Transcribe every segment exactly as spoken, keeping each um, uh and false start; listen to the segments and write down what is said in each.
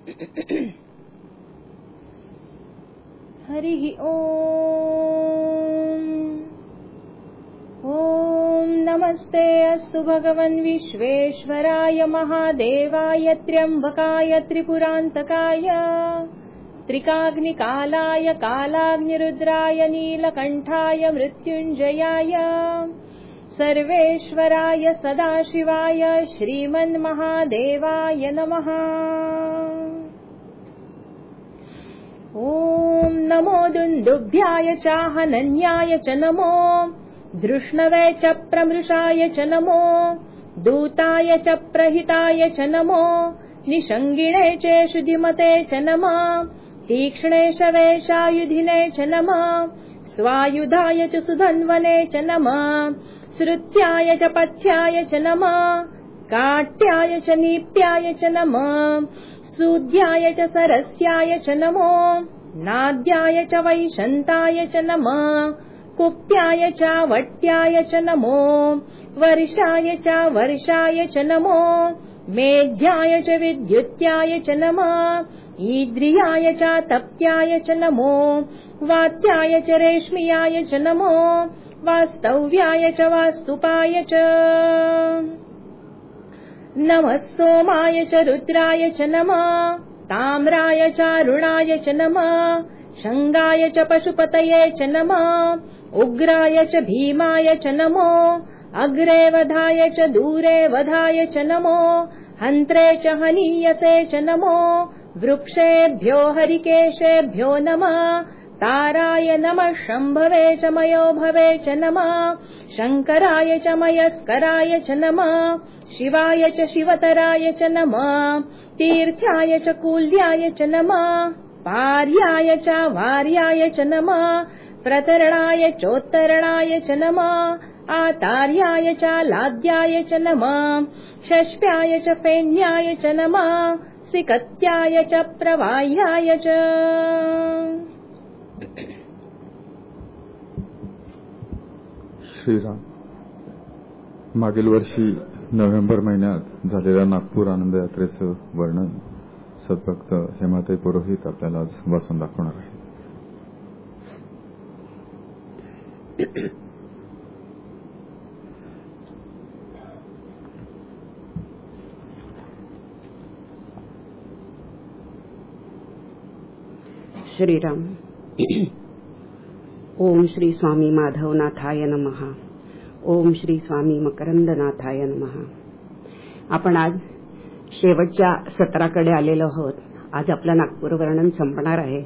हरि ओम। ओम नमस्ते अस्तु भगवन् विश्वेश्वराय महादेवाय त्र्यंबकाय त्रिपुरांतकाय त्रिकाग्निकालाय कालाग्निरुद्राय नीलकंठाय मृत्युंजयाय सर्वेश्वराय सदाशिवाय श्रीमन्महादेवाय नमः। ओम नमो दुन्दुभ्याय चाहनन्याय च नमो धृष्णवे च प्रमृषाय च नमो दूताय च प्रहिताय च नमो निषङ्गिणे चेषु धिमते च नमः तीक्ष्णे शवेशायुधिने च नमः स्वायुधाय च सुधन्वने च नमः श्रुत्याय च पथ्याय च नमः काट्याय च नीप्याय च नमः सूद्याय च सरस्याय च नमो नाद्याय च वैशन्ताय च नमः कुप्याय च वट्याय च नमो वर्षाय च वर्षाय च नमो मेध्याय च विद्युत्याय च नमः ईद्रियाय च तप्याय च नमो वात्याय च रेश्मियाय च नमो वास्तव्याय च वास्तुपाय च नमः सोमाय च रुद्राय च नमः ताम्राय च अरुणाय च नमः शंगाय च पशुपतये च नमः उग्राय च भीमाय च नमो अग्रे वधाय च दूरे वधाय च नमो हन्त्रे च हनीयसे च नमो वृक्षेभ्यो हरिकेशेभ्यो नमः ताराय नमः शम्भवे च मयो भवे च नमः शंकराय च मयस्कराय च नमः शिवाय च शिवतराय च नमः तीर्थ्याय च कूल्याय च नमः पार्याय च वार्याय च नमः प्रतरणाय चोत्तरणाय च नमः आतार्याय च लाद्याय च नमः शष्प्याय च फेन्याय च नमः सिकत्याय च प्रवाह्याय च। श्रीराम, मागील वर्षी नोव्हेंबर महिन्यात झालेल्या नागपूर आनंद यात्रेचं वर्णन सद्भक्त हेमाताई पुरोहित आपल्याला आज वाचून दाखवणार आहे. श्रीराम. ओम श्री स्वामी माधवनाथाय नमः. ओम श्री स्वामी मकरंदनाथाय नमः. आपण आज शेवटच्या सत्राकडे आलेलो आहोत. आज आपलं नागपूर वर्णन संपणार आहे.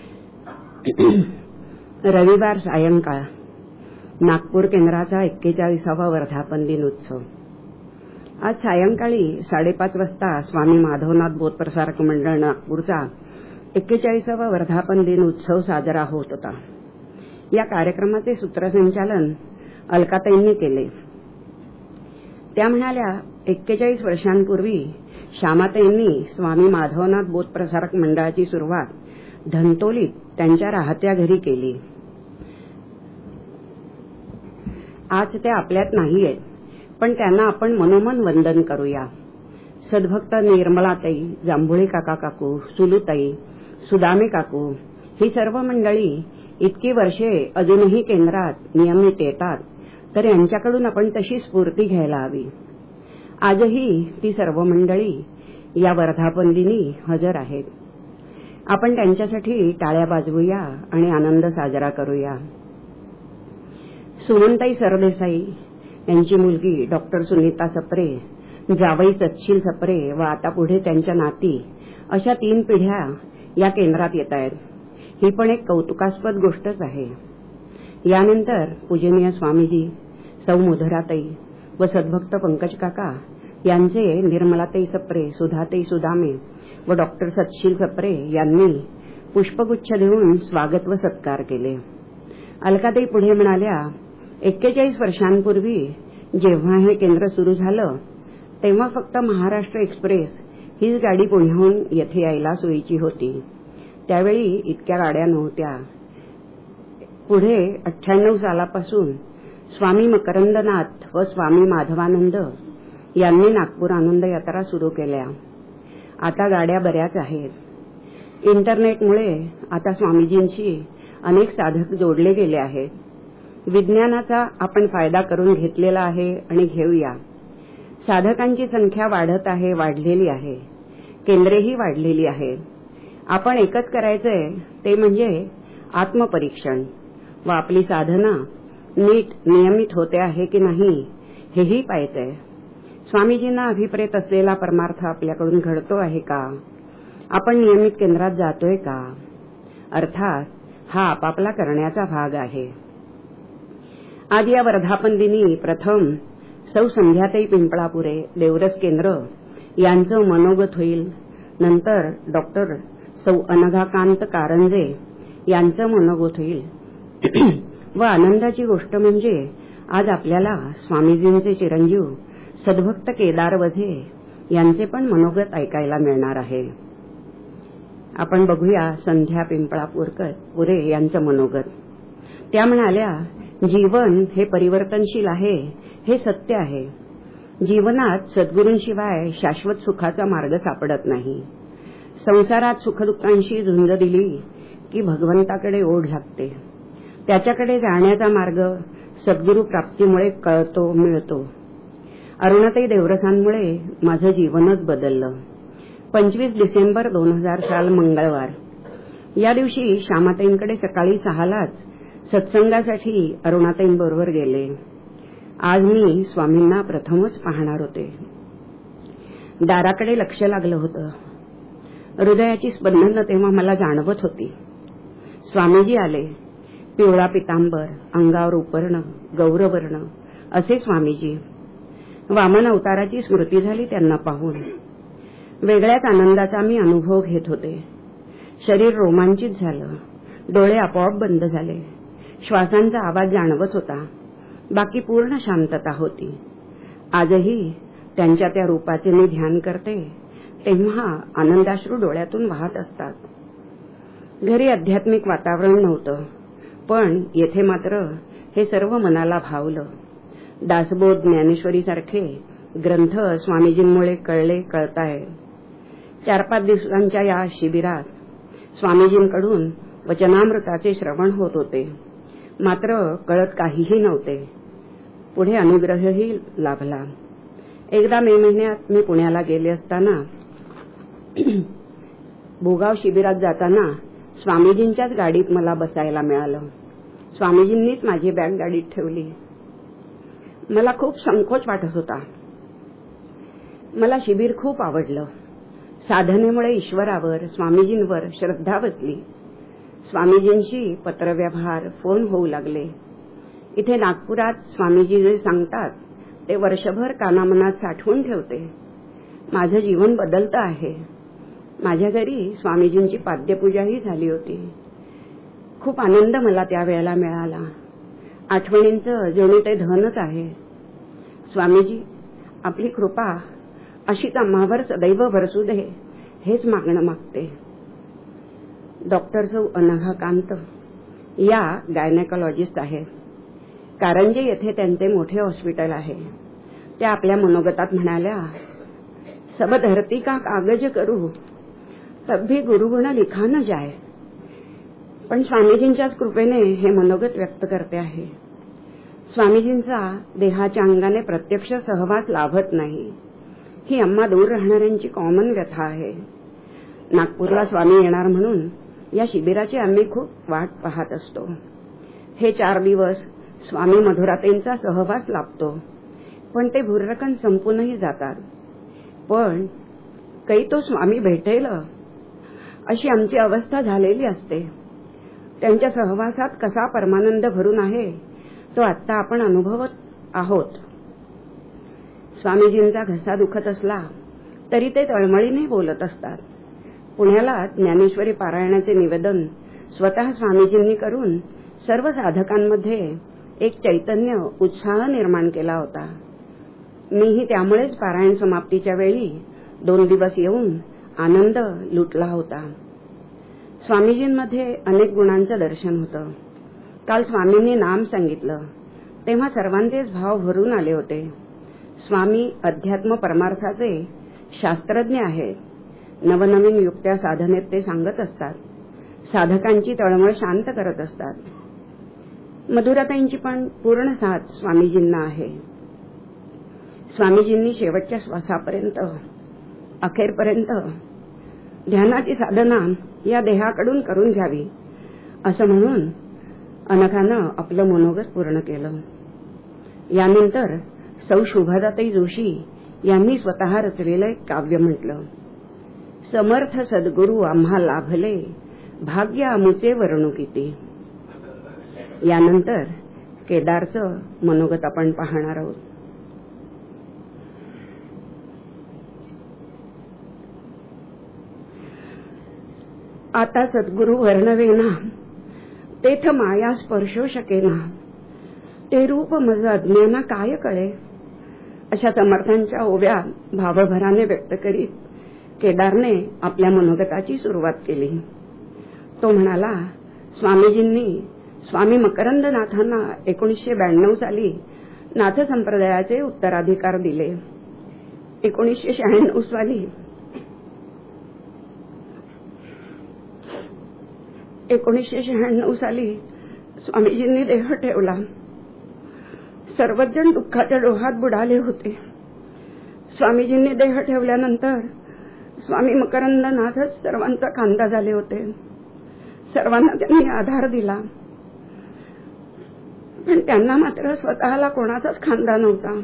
रविवार सायंकाळ नागपूर केंद्राचा एक्केचाळीसावा वर्धापन दिन उत्सव. आज सायंकाळी साडेपाच वाजता स्वामी माधवनाथ बोधप्रसारक मंडळ नागपूरचा एक्केचाळीसावा वर्धापन दिन उत्सव साजरा होत होता. या कार्यक्रमाचे सूत्रसंचालन अलकाताईंनी केले. त्या म्हणाल्या, एक्केचाळीस वर्षांपूर्वी श्यामाताईंनी स्वामी माधवनाथ बोधप्रसारक मंडळाची सुरुवात धंतोलीत त्यांच्या राहत्या घरी केली. आज ते आपल्यात नाहीयेत, पण त्यांना आपण मनोमन वंदन करूया. सद्भक्त निर्मलाताई, जांभुळे काका काकू, सुलूताई, सुदामे काकू ही सर्व मंडळी इतकी वर्षे अजूनही केंद्रात नियमित येतात, तर यांच्याकडून आपण तशी स्फूर्ती घ्यायला हवी. आजही ती सर्व मंडळी या वर्धापन दिनी हजर आहेत. आपण त्यांच्यासाठी टाळ्या वाजवूया आणि आनंद साजरा करूया. सुमनताई सरदेसाई यांची मुलगी डॉक्टर सुनीता सप्रे, जावई सतशील सप्रे व आता पुढे त्यांच्या नाती अशा तीन पिढ्या या केंद्रात येत आहेत. ही पण एक कौतुकास्पद गोष्टच आहे. यानंतर पूजनीय स्वामीजी, सौ मधुराताई व सद्भक्त पंकज काका यांचे निर्मलाताई सप्रे, सुधाताई सुदामे व डॉक्टर सतशील सप्रे यांनी पुष्पगुच्छ देऊन स्वागत व सत्कार केले. अलकाताई पुढे म्हणाल्या, एक्केचाळीस वर्षांपूर्वी जेव्हा हे केंद्र सुरू झालं तेव्हा फक्त महाराष्ट्र एक्सप्रेस हीच गाडी पुण्याहून येथे यायला सोयीची होती. त्यावेळी इतक्या गाड्या नव्हत्या. पुढे अठ्ठ्याण्णव सालापासून स्वामी मकरंदनाथ व स्वामी माधवानंद यांनी नागपूर आनंद यात्रा सुरू केल्या. आता गाड्या बऱ्याच आहेत. इंटरनेटमुळे आता स्वामीजींशी अनेक साधक जोडले गेले आहेत. विज्ञानाचा आपण फायदा करून घेतलेला आहे आणि घेऊया. साधकांची संख्या वाढत आहे, वाढलेली आहे. केंद्रेही वाढलेली आहेत. आपण एकच करायचंय ते म्हणजे आत्मपरीक्षण व आपली साधना नीट नियमित होते आहे की नाही हेही पाहायचंय. स्वामीजींना अभिप्रेत असलेला परमार्थ आपल्याकडून घडतो आहे का? आपण नियमित केंद्रात जातोय का? अर्थात हा आपापला करण्याचा भाग आहे. आज या वर्धापन दिनी प्रथम सौ संध्याताई पिंपळापुरे देवरस केंद्र यांचं मनोगत होईल. नंतर डॉक्टर सौ अनघाकांत कारंजे यांचं मनोगत होईल. व आनंदाची गोष्ट म्हणजे आज आपल्याला स्वामीजींचे चिरंजीव सद्भक्त केदार वझे यांचे पण मनोगत ऐकायला मिळणार आहे. आपण बघूया संध्या पिंपळापूरकर पुरे यांचं मनोगत. त्या म्हणाल्या, जीवन हे परिवर्तनशील आहे, हे सत्य आहे. जीवनात सद्गुरूंशिवाय शाश्वत सुखाचा मार्ग सापडत नाही. संसारात सुखदुःखांशी झुंज दिली की भगवंताकडे ओढ लागते. त्याच्याकडे जाण्याचा मार्ग सद्गुरू प्राप्तीमुळे कळतो, मिळतो. अरुणाताई देवरसांमुळे माझं जीवनच बदललं. पंचवीस डिसेंबर दोन हजार साल मंगळवार या दिवशी श्यामाताईंकडे सकाळी सहालाच सत्संगासाठी अरुणाताईंबरोबर गेले. आज मी स्वामींना प्रथमच पाहणार होते. दाराकडे लक्ष लागलं होतं. हृदयाची स्पंदनं तेव्हा मला जाणवत होती. स्वामीजी आले. पिवळा पितांबर, अंगावर उपरणं, गौरवर्ण असे स्वामीजी. वामन अवताराची स्मृती झाली त्यांना पाहून. वेगळ्याच आनंदाचा मी अनुभव घेत होते. शरीर रोमांचित झालं. डोळे आपोआप बंद झाले. श्वासांचा आवाज जाणवत होता. बाकी पूर्ण शांतता होती. आजही त्यांच्या त्या रूपाचे मी ध्यान करते तेव्हा आनंदाश्रू डोळ्यातून वाहत असतात. घरी आध्यात्मिक वातावरण नव्हतं, पण येथे मात्र हे सर्व मनाला भावलं. दासबोध, ज्ञानेश्वरीसारखे ग्रंथ स्वामीजींमुळे कळले, कळताय. चार पाच दिवसांच्या या शिबिरात स्वामीजींकडून वचनामृताचे श्रवण होत होते, मात्र कळत काहीही नव्हते. पुढे अनुग्रहही लाभला. एकदा मे महिन्यात मी पुण्याला गेले असताना भोगाव शिबिरात जाताना स्वामीजींच्याच गाडीत मला बसायला मिळालं. स्वामीजींनीच माझी बॅग गाडीत ठेवली. मला खूप संकोच वाटत होता. मला शिबिर खूप आवडलं. साधनेमुळे ईश्वरावर, स्वामीजींवर श्रद्धा बसली. स्वामीजींशी पत्रव्यवहार, फोन होऊ लागले. इथे नागपुरात स्वामीजी जे सांगतात ते वर्षभर कानामनात साठवून ठेवते. माझं जीवन बदलतं आहे. माझ्या घरी स्वामीजींची पाद्यपूजाही झाली होती. खूप आनंद मला त्यावेळेला मिळाला. आठवणींचं जणू ते धनच आहे. स्वामीजी, आपली कृपा अशीच आम्हावर सदैव बरसू दे, हेच मागणं मागते. डॉक्टर सौ अनघाकांत या गायनेकॉलॉजिस्ट आहेत. कारंजे येथे त्यांचे मोठे हॉस्पिटल आहे. त्या आपल्या मनोगतात म्हणाल्या, सब धरती का कागज करू, तब भी गुरुगुण लिखा न जाय. पण स्वामीजींच्याच कृपेने हे मनोगत व्यक्त करते आहे. स्वामीजींचा देहाच्या अंगाने प्रत्यक्ष सहवास लाभत नाही. ही आम्हा दूर राहणाऱ्यांची कॉमन व्यथा आहे. नागपूरला स्वामी येणार म्हणून या शिबिराची आम्ही खूप वाट पाहत असतो. हे चार दिवस स्वामी मधुरातेंचा सहवास लाभतो, पण ते भुर्रकन संपूनही जातात. पण काही तो स्वामी भेटेल अशी आमची अवस्था झालेली असते. त्यांच्या सहवासात कसा परमानंद भरून आहे तो आत्ता आपण अनुभवत आहोत. स्वामीजींचा घसा दुखत असला तरी ते तळमळीने बोलत असतात. पुण्याला ज्ञानेश्वरी पारायणाचे निवेदन स्वतः स्वामीजींनी करून सर्व साधकांमध्ये एक चैतन्य, उत्साह निर्माण केला होता. मीही त्यामुळेच पारायण समाप्तीच्या वेळी दोन दिवस येऊन आनंद लुटला होता. स्वामीजींमध्ये अनेक गुणांचं दर्शन होतं. काल स्वामींनी नाम सांगितलं तेव्हा सर्वांचेच भाव भरून आले होते. स्वामी अध्यात्म परमार्थाचे शास्त्रज्ञ आहेत. नवनवीन युक्त्या साधनेत ते सांगत असतात. साधकांची तळमळ शांत करत असतात. मधुराताईंची पण पूर्ण साथ स्वामीजींना आहे. स्वामीजींनी शेवटच्या श्वासापर्यंत अखेरपर्यंत ध्यानाची साधना या देहाकडून करून घ्यावी असं म्हणून अनघानं आपलं मनोगत पूर्ण केलं. यानंतर सौ शुभादाताई जोशी यांनी स्वतः रचलेलं एक काव्य म्हटलं. समर्थ सद्गुरू आम्हा लाभले, भाग्य आमुचे वर्णुकिती. यानंतर केदारचं मनोगत आपण पाहणार आहोत. आता सद्गुरू वर्णवेना, तेथ माया स्पर्शो शकेना, ते रूप मज अज्ञाना काय कळे. अशा समर्थांच्या ओव्या भावभराने व्यक्त करीत केदारने आपल्या मनोगताची सुरुवात केली. तो म्हणाला, स्वामीजींनी स्वामी मकरंदनाथांना एकोणीसशे ब्याण्णव साली नाथ संप्रदायाचे उत्तराधिकार दिले. एकोणीसशे शहाण्णव साली एकोणीसशे शहाण्णव साली स्वामीजींनी देह ठेवला. सर्वच जण दुःखाच्या डोहात बुडाले होते. स्वामीजींनी देह ठेवल्यानंतर स्वामी मकरंदनाथच सर्वांचा खांदा झाले होते. सर्वांना त्यांनी आधार दिला, पण त्यांना मात्र स्वतःला कोणाचाच खांदा नव्हता.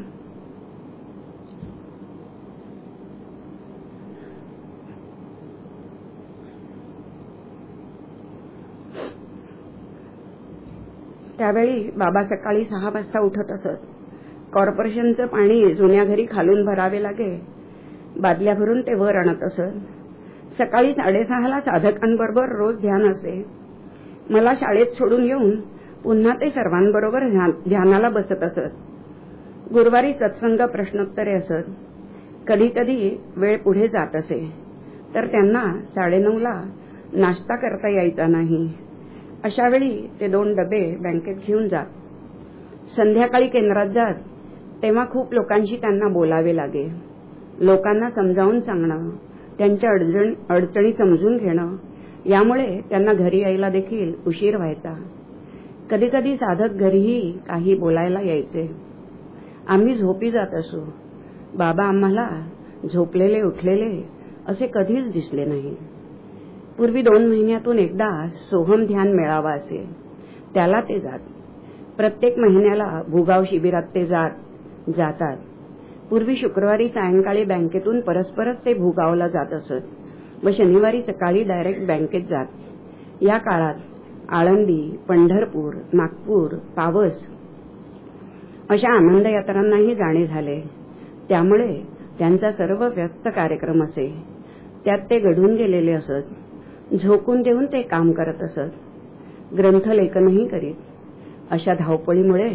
त्यावेळी बाबा सकाळी सहा वाजता उठत असत. कॉर्पोरेशनचं पाणी जुन्या घरी खालून भरावे लागे. बादल्या भरून ते वर आणत असत. सकाळी साडेसहाला साधकांबरोबर रोज ध्यान असे. मला शाळेत सोडून येऊन पुन्हा ते सर्वांबरोबर ध्यानाला बसत असत. गुरुवारी सत्संग प्रश्नोत्तरे असत. कधी कधी वेळ पुढे जात असे तर त्यांना साडेनऊला नाश्ता करता यायचा नाही. अशा वेळी ते दोन डबे बँकेत घेऊन जात. संध्याकाळी केंद्रात जात तेव्हा खूप लोकांशी त्यांना बोलावे लागे. लोकांना समजावून सांगणं, त्यांच्या अडचणी अडचणी समजून घेणं, यामुळे त्यांना घरी यायला देखील उशीर व्हायचा. कधी कधी साधक घरीही काही बोलायला यायचे. आम्ही झोपी जात असू. बाबा आम्हाला झोपलेले उठलेले असे कधीच दिसले नाही. पूर्वी दोन महिन्यातून एकदा सोहम ध्यान मेळावा असे, त्याला ते जात. प्रत्येक महिन्याला भूगाव शिबिरात ते जात जातात. पूर्वी शुक्रवारी सायंकाळी बँकेतून परस्परच ते भूगावला जात असत व शनिवारी सकाळी डायरेक्ट बँकेत जात. या काळात आळंदी, पंढरपूर, नागपूर, पावस अशा आनंद यात्रांनाही जाणे झाले. त्यामुळे त्यांचा सर्व व्यस्त कार्यक्रम असे, त्यात ते घडून गेलेले असत. झोकून देऊन ते काम करत असत. ग्रंथलेखनही करीत. अशा धावपळीमुळे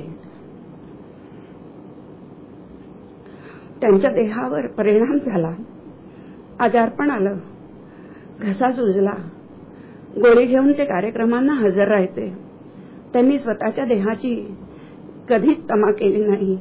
त्यांच्या देहावर परिणाम झाला. आजारपण आलं. घसा सुजला. गोळी घेऊन ते कार्यक्रमांना हजर राहायचे. त्यांनी स्वतःच्या देहाची कधीच तमा केली नाही.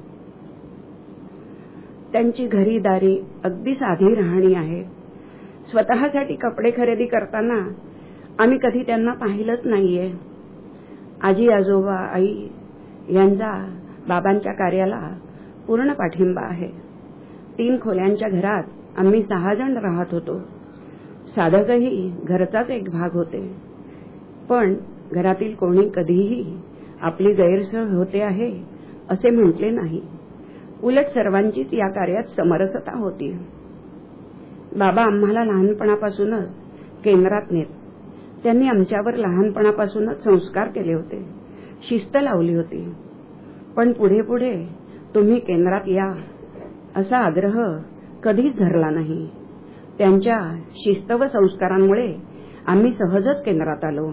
त्यांची घरीदारी अगदी साधी राहणी आहे. स्वतःसाठी कपडे खरेदी करताना आम्ही कधी त्यांना पाहिलंच नाहीये. आजी आजोबा आई यांचा बाबांच्या कार्याला पूर्ण पाठिंबा आहे. तीन खोल्यांच्या घरात आम्ही सहा जण राहत होतो. साधकही घरचाच एक भाग होते. पण घरातील कोणी कधीही आपली गैरसोय होते आहे असे म्हटले नाही. उलट सर्वांचीच या कार्यात समरसता होती. बाबा आम्हाला लहानपणापासूनच केंद्रात नेत. त्यांनी आमच्यावर लहानपणापासूनच संस्कार केले होते, शिस्त लावली होती. पण पुढे पुढे तुम्ही केंद्रात या असा आग्रह कधीच धरला नाही. त्यांच्या शिस्त व संस्कारांमुळे आम्ही सहजच केंद्रात आलो.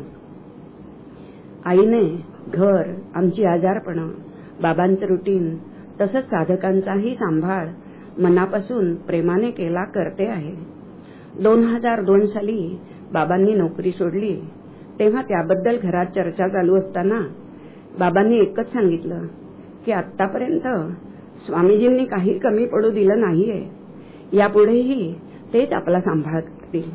आईने घर, आमची आजारपणं, बाबांचं रुटीन तसंच साधकांचाही सांभाळ मनापासून प्रेमाने केला करते आहे. दोन हजार दोन साली बाबांनी नोकरी सोडली तेव्हा त्याबद्दल घरात चर्चा चालू असताना बाबांनी एकच सांगितलं की आतापर्यंत स्वामीजींनी काही कमी पडू दिलं नाहीये. यापुढेही तेच आपला सांभाळ करतील.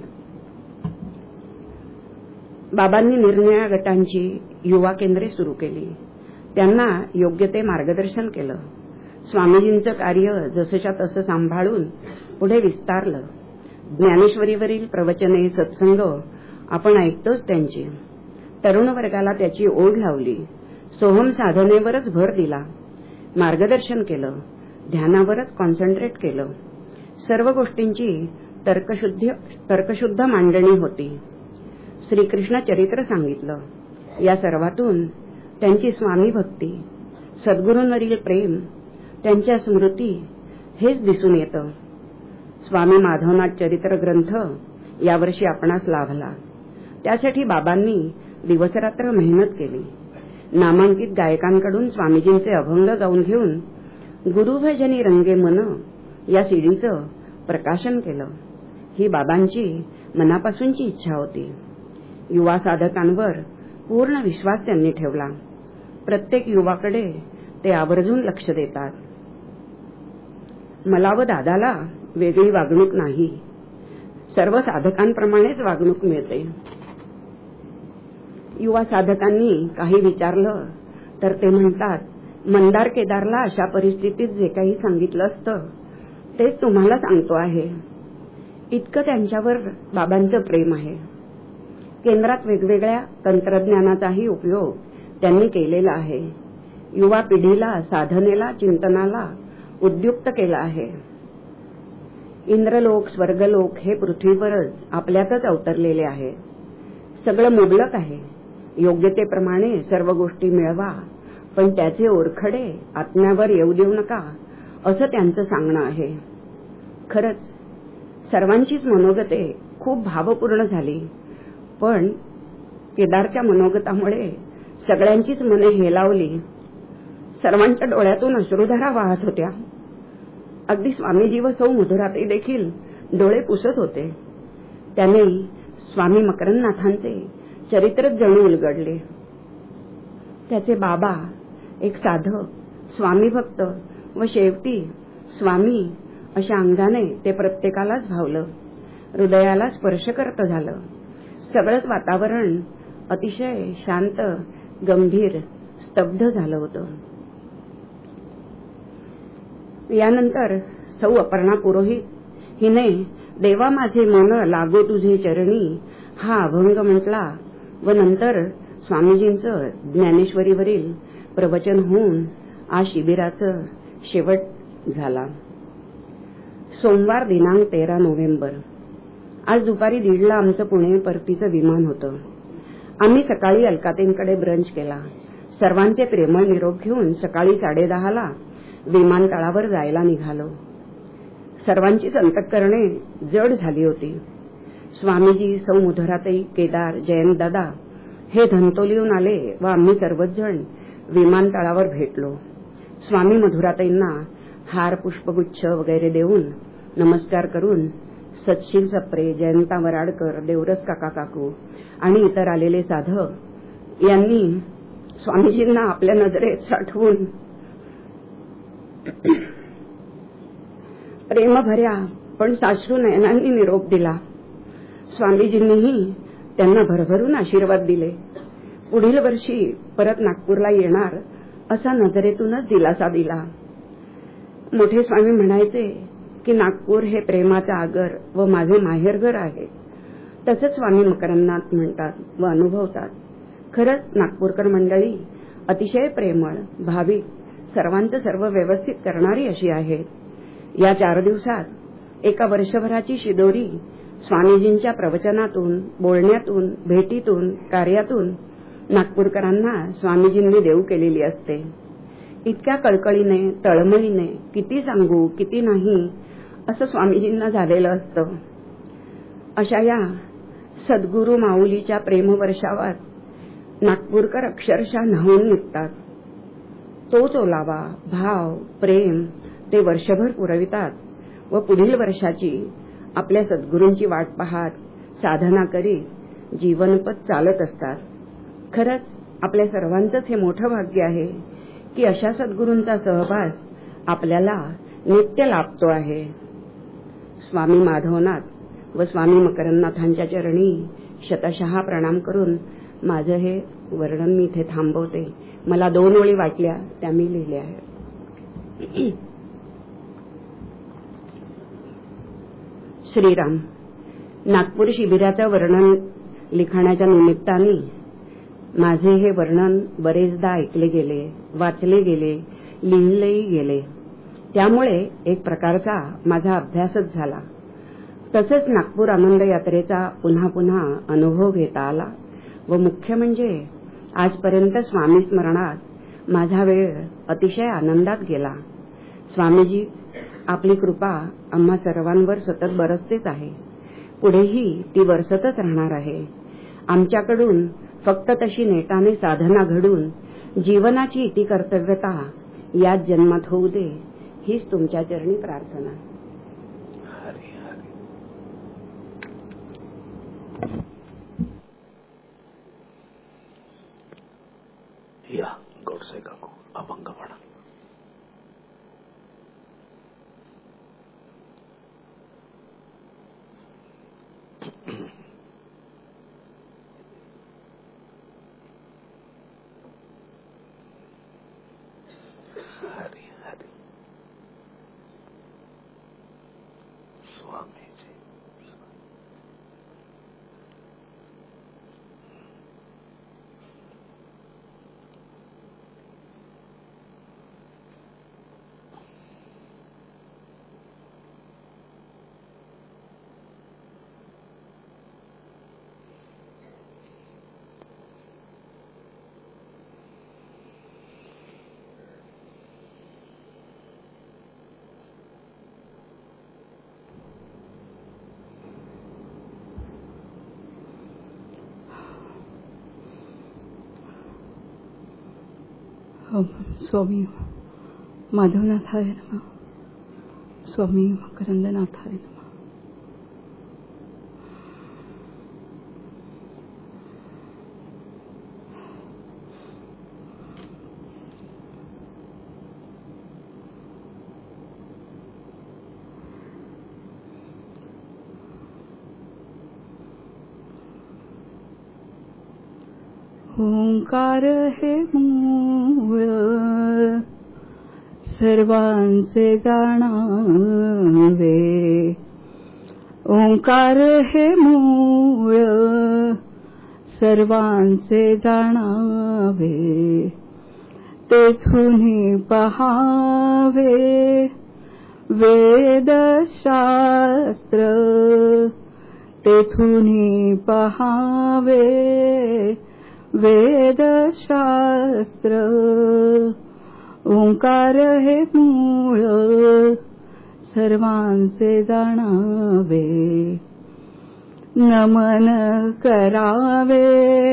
बाबांनी निरनिराळ्या गटांची युवा केंद्रे सुरू केली. त्यांना योग्य ते मार्गदर्शन केलं. स्वामीजींचं कार्य जसंच्या तसं सांभाळून पुढे विस्तारलं. ज्ञानेश्वरीवरील प्रवचने, सत्संग आपण ऐकतोच त्यांची. तरुण वर्गाला त्याची ओढ लावली. सोहम साधनेवरच भर दिला. मार्गदर्शन केलं. ध्यानावरच कॉन्सन्ट्रेट केलं. सर्व गोष्टींची तर्कशुद्ध तर्कशुद्ध मांडणी होती. श्रीकृष्ण चरित्र सांगितलं. या सर्वातून त्यांची स्वामी भक्ती, सद्गुरूंवरील प्रेम, त्यांच्या स्मृती हेच दिसून येतं. स्वामी माधवनाथ चरित्र ग्रंथ यावर्षी आपणास लाभला. त्यासाठी बाबांनी दिवसरात्र मेहनत केली. नामांकित गायकांकडून स्वामीजींचे अभंग गाऊन घेऊन गुरुभजनी रंगे मन या सीडीचं प्रकाशन केलं. ही बाबांची मनापासूनची इच्छा होती. युवा साधकांवर पूर्ण विश्वास त्यांनी ठेवला. प्रत्येक युवाकडे ते आवर्जून लक्ष देतात. मला व दादाला वेगळी वागणूक नाही. सर्व साधकांप्रमाणेच वागणूक मिळते. युवा साधकांनी काही विचारलं तर ते म्हणतात, मंदार केदारला अशा परिस्थितीत जे काही सांगितलं असतं तेच तुम्हाला सांगतो आहे. इतकं त्यांच्यावर बाबांचं प्रेम आहे. केंद्रात वेगवेगळ्या तंत्रज्ञानाचाही उपयोग त्यांनी केलेला आहे. युवा पिढीला साधनेला, चिंतनाला उद्युक्त केलं आहे. इंद्रलोक, स्वर्गलोक हे पृथ्वीवरच आपल्यातच अवतरलेले आहे. सगळं मुबलक आहे. योग्यतेप्रमाणे सर्व गोष्टी मिळवा, पण त्याचे ओरखडे आत्म्यावर येऊ देऊ नका, असं त्यांचं सांगणं आहे. खरंच सर्वांचीच मनोगते खूप भावपूर्ण झाली, पण केदारच्या मनोगतामुळे सगळ्यांचीच मने हेलावली. सर्वांच्या डोळ्यातून अश्रुधारा वाहत होत्या. अगदी स्वामीजी व सौ मधुराताई देखील डोळे पुसत होते. त्याने स्वामी मकरंदनाथांचे चरित्रच जणू उलगडले. त्याचे बाबा एक साधक, स्वामी भक्त व शेवटी स्वामी अशा अंगाने ते प्रत्येकालाच भावलं. हृदयाला स्पर्श करत झालं. सगळंच वातावरण अतिशय शांत, गंभीर, स्तब्ध झालं होतं. यानंतर सौ अपर्णा पुरोहित हिने देवा माझे मन लागो तुझे चरणी हा अभंग म्हटला व नंतर स्वामीजींचं ज्ञानेश्वरीवरील प्रवचन होऊन आज शिबिराचं शेवट झाला. सोमवार दिनांक तेरा नोव्हेंबर. आज दुपारी दीडला आमचं पुणे परतीचं विमान होतं. आम्ही सकाळी अलकातेंकडे ब्रंच केला. सर्वांचे प्रेमळ निरोप घेऊन सकाळी साडेदहाला विमानतळावर जायला निघालो. सर्वांचीच अंतःकरणे जड झाली होती. स्वामीजी, सौ मधुराताई, केदार, जयंतदादा हे धंतोलीहून आले व आम्ही सर्वच जण विमानतळावर भेटलो. स्वामी मधुराताईंना हार, पुष्पगुच्छ वगैरे देऊन नमस्कार करून सतशील सप्रे, जयंता वराडकर, देवरस काका काकू आणि इतर आलेले साधक यांनी स्वामीजींना आपल्या नजरेत साठवून प्रेमभऱ्या पण साश्रू नयनांनी निरोप दिला. स्वामीजींनीही त्यांना भरभरून आशीर्वाद दिले. पुढील वर्षी परत नागपूरला येणार असा नजरेतूनच दिलासा दिला. मोठे स्वामी म्हणायचे की नागपूर हे प्रेमाचा आगर व माझे माहेरघर आहे. तसंच स्वामी मकरंदनाथ म्हणतात व अनुभवतात. खरंच नागपूरकर मंडळी अतिशय प्रेमळ, भाविक, सर्वांचं सर्व व्यवस्थित करणारी अशी आहेत. या चार दिवसात एका वर्षभराची शिदोरी स्वामीजींच्या प्रवचनातून, बोलण्यातून, भेटीतून, कार्यातून नागपूरकरांना स्वामीजींनी देऊ केलेली असते. इतक्या कळकळीने, तळमळीने किती सांगू किती नाही असं स्वामीजींना झालेलं असतं. अशा या सद्गुरू माऊलीच्या प्रेमवर्षावात नागपूरकर अक्षरशः न्हाऊन निघतात. तोच ओलावा, भाव, प्रेम ते वर्षभर पुरवितात व पुढील वर्षाची आपल्या सद्गुरूंची वाट पाहत साधना करीत जीवनपथ चालत असतात. खरंच आपल्या सर्वांचंच हे मोठं भाग्य आहे की अशा सद्गुरूंचा सहवास आपल्याला नित्य लाभतो आहे. स्वामी माधवनाथ व स्वामी मकरंदनाथांच्या चरणी शतशः प्रणाम करून माझं हे वर्णन मी इथे थांबवते. मला दोन ओळी वाटल्या त्या मी लिहिल्या आहेत. श्रीराम. नागपूर शिबिराचं वर्णन लिखाणाच्या निमित्ताने माझे हे वर्णन बरेचदा ऐकले गेले, वाचले गेले, लिहिलेही गेले. त्यामुळे एक प्रकारचा माझा अभ्यासच झाला. तसंच नागपूर आनंद यात्रेचा पुन्हा पुन्हा अनुभव घेता आला व मुख्य म्हणजे आजपर्यंत स्वामी स्मरणात माझा वेळ अतिशय आनंदात गेला. स्वामीजी आपली कृपा आम्हा सर्वांवर सतत बरसतेच आहे, पुढेही ती बरसतच राहणार आहे. आमच्याकडून फक्त तशी नेटाने साधना घडून जीवनाची इति कर्तव्यता याच जन्मात होऊ दे, हीच तुमच्या चरणी प्रार्थना. हरी हरी. या गोडसे काकू अभंग म्हणा. हरी हरी. स्वामीजी. स्वामी माधवनाथाय नमः. स्वामी मकरंदनाथाय नमः. ओंकार हे मूळ सर्वांचे जाणावे. ओंकार हे मूळ सर्वांचे जाणावे. तेथून पहावे वेदशास्त्र. तेथून पहावे वेदशास्त्र. ओंकार हे मूळ सर्वांचे जाणावे. नमन करावे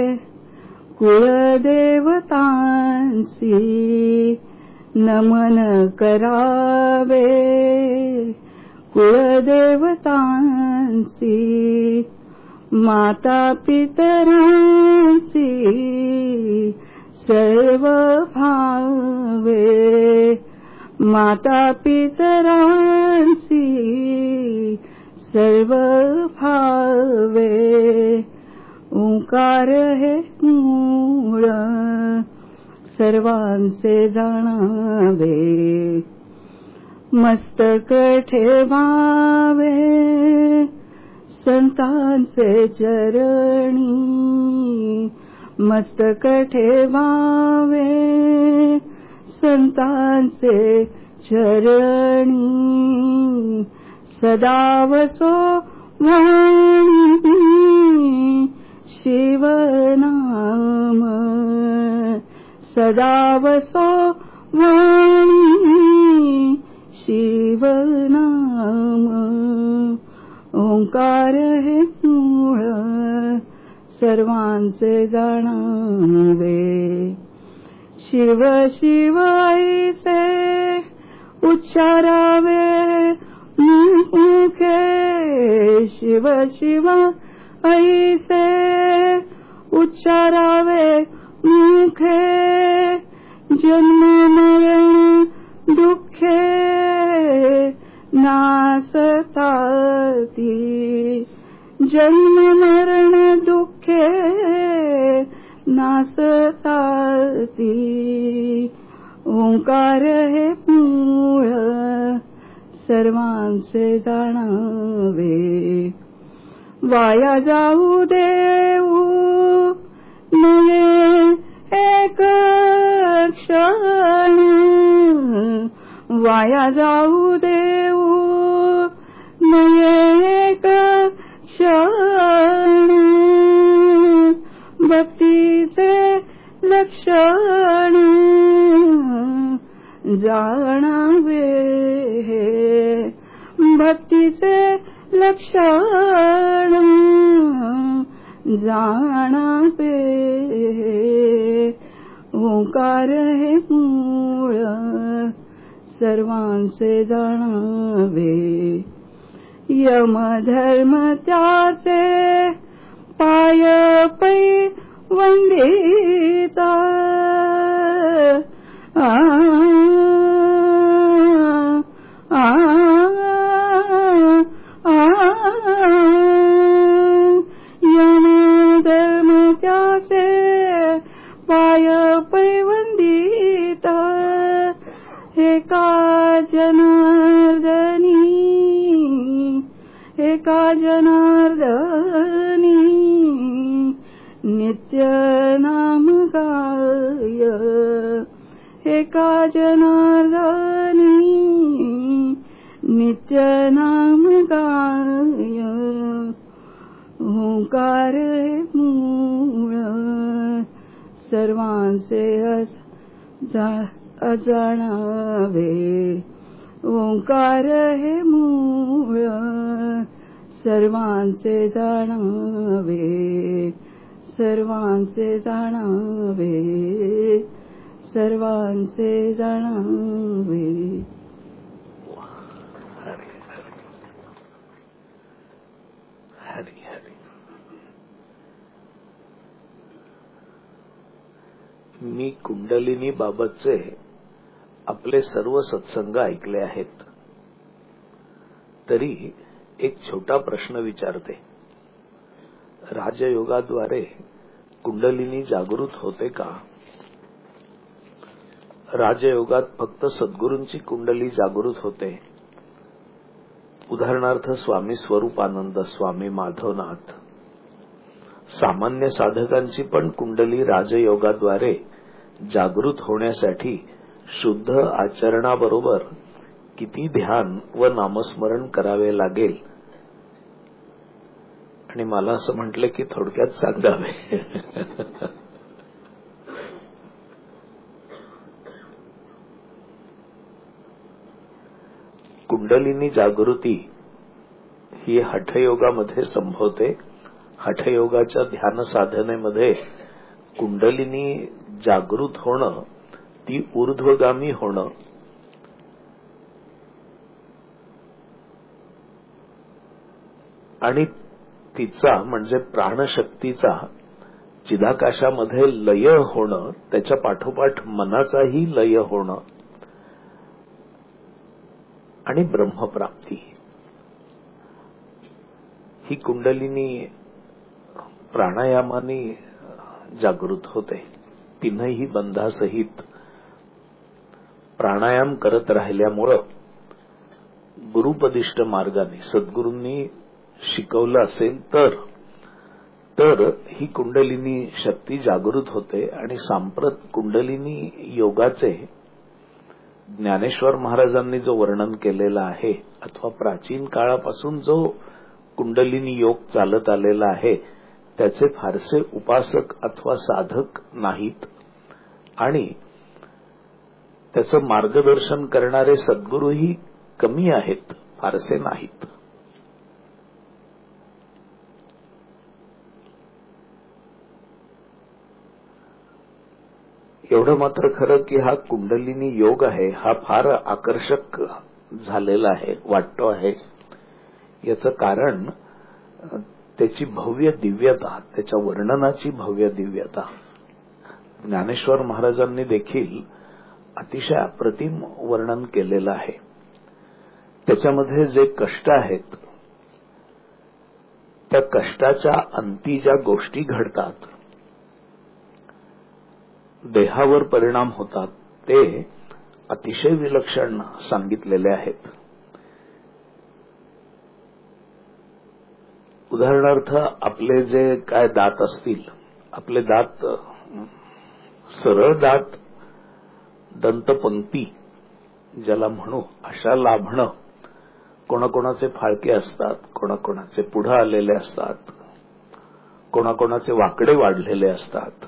कुळदेवतांसी. नमन करावे कुळदेवतांसी. माता पितरांसी सर्व भावे. माता पितरांसी सर्व भावे. ओंकार हे मूळ सर्वांचे जाणावे. मस्तक ठेवावे संतांचे चरणी. मस्तक ठेवावे संतांचे चरणी. सदा वसो वाणी शिवनाम. सदा वसो वाणी शिवनाम. ओंकार हे मूळ सर्वांचे जाणावे. शिव शिव ऐसे उच्चारावे मुखे. शिव शिव ऐसे उच्चारावे मुखे. जन्म मरण दुःखे नासताती जन्म मरण दुःखे नासताती ओंकार हे मूळ सर्वांचे जाणावे वाया जाऊ देऊ नये एक क्षण वाया जाऊ देऊ नये एक क्षण भक्तीचे लक्षण जाणावे भक्तीचे लक्षण जाणावे ओंकार हे मूळ सर्वांचे जाणावे यमधर्म त्याचे पाय पै वंदिता आ आ यमधर्म त्याचे पाय पै वंदिता हे का जनार्दनी हे का जनार्दनी नित्य नाम गाय हे का जनार्दनी नित्य नाम गाय ओंकार मूळ सर्वांचे अजाणावे ओंकार हे मूळ सर्वांचे जाणावे सर्वांचे जाणावे सर्वांचे जाणावे हरी हरी हरी हरी मी कुंडलिनी बाबतचे आपले सर्व सत्संग ऐकले आहेत, तरी एक छोटा प्रश्न विचारते. राजयोगाद्वारे कुंडलिनी जागृत होते का? राजयोगात फक्त सद्गुरूंची कुंडली जागृत होते? उदाहरणार्थ स्वामी स्वरूपानंद, स्वामी माधवनाथ, सामान्य साधकांची पण कुंडली राजयोगाद्वारे जागृत होण्यासाठी शुद्ध आचरणाबरोबर किती ध्यान व नामस्मरण करावे लागेल? आणि मला असं म्हटलं की थोडक्यात सांगावे. कुंडलिनी जागृती ही हठयोगामध्ये संभवते. हठयोगाच्या ध्यान साधनेमध्ये कुंडलिनी जागृत होणं, ती ऊर्ध्वगामी होणं, आणि तिचा म्हणजे प्राणशक्तीचा चिदाकाशामध्ये लय होणं, त्याच्या पाठोपाठ मनाचाही लय होणं आणि ब्रह्मप्राप्ती, ही कुंडलिनी प्राणायामाने जागृत होते. तीनही बंधासहित प्राणायाम करत राहिल्यामुळं गुरुपदिष्ट मार्गाने सद्गुरूंनी शिकवलं असेल तर तर ही कुंडलिनी शक्ती जागृत होते. आणि सांप्रत कुंडलिनी योगाचे ज्ञानेश्वर महाराजांनी जो वर्णन केलेला आहे, अथवा प्राचीन काळापासून जो कुंडलिनी योग चालत आलेला आहे, त्याचे फारसे उपासक अथवा साधक नाहीत आणि त्याचं मार्गदर्शन करणारे सद्गुरूही कमी आहेत, फारसे नाहीत. एवढं मात्र खरं की हा कुंडलिनी योग आहे, हा फार आकर्षक झालेला आहे, वाटतो आहे. याचं कारण त्याची भव्य दिव्यता, त्याच्या वर्णनाची भव्य दिव्यता. ज्ञानेश्वर महाराजांनी देखील अतिशय अप्रतिम वर्णन केलेलं आहे. त्याच्यामध्ये जे कष्ट आहेत त्या कष्टाच्या अंती ज्या गोष्टी घडतात, देहावर परिणाम होतात, ते अतिशय विलक्षण सांगितलेले आहेत. उदाहरणार्थ आपले जे काय दात असतील, आपले दात सरळ दात दंतपंक्ती ज्याला म्हणू अशा लाभणं, कोणाकोणाचे फाळके असतात, कोणाकोणाचे पुढे आलेले असतात, कोणाकोणाचे वाकडे वाढलेले असतात.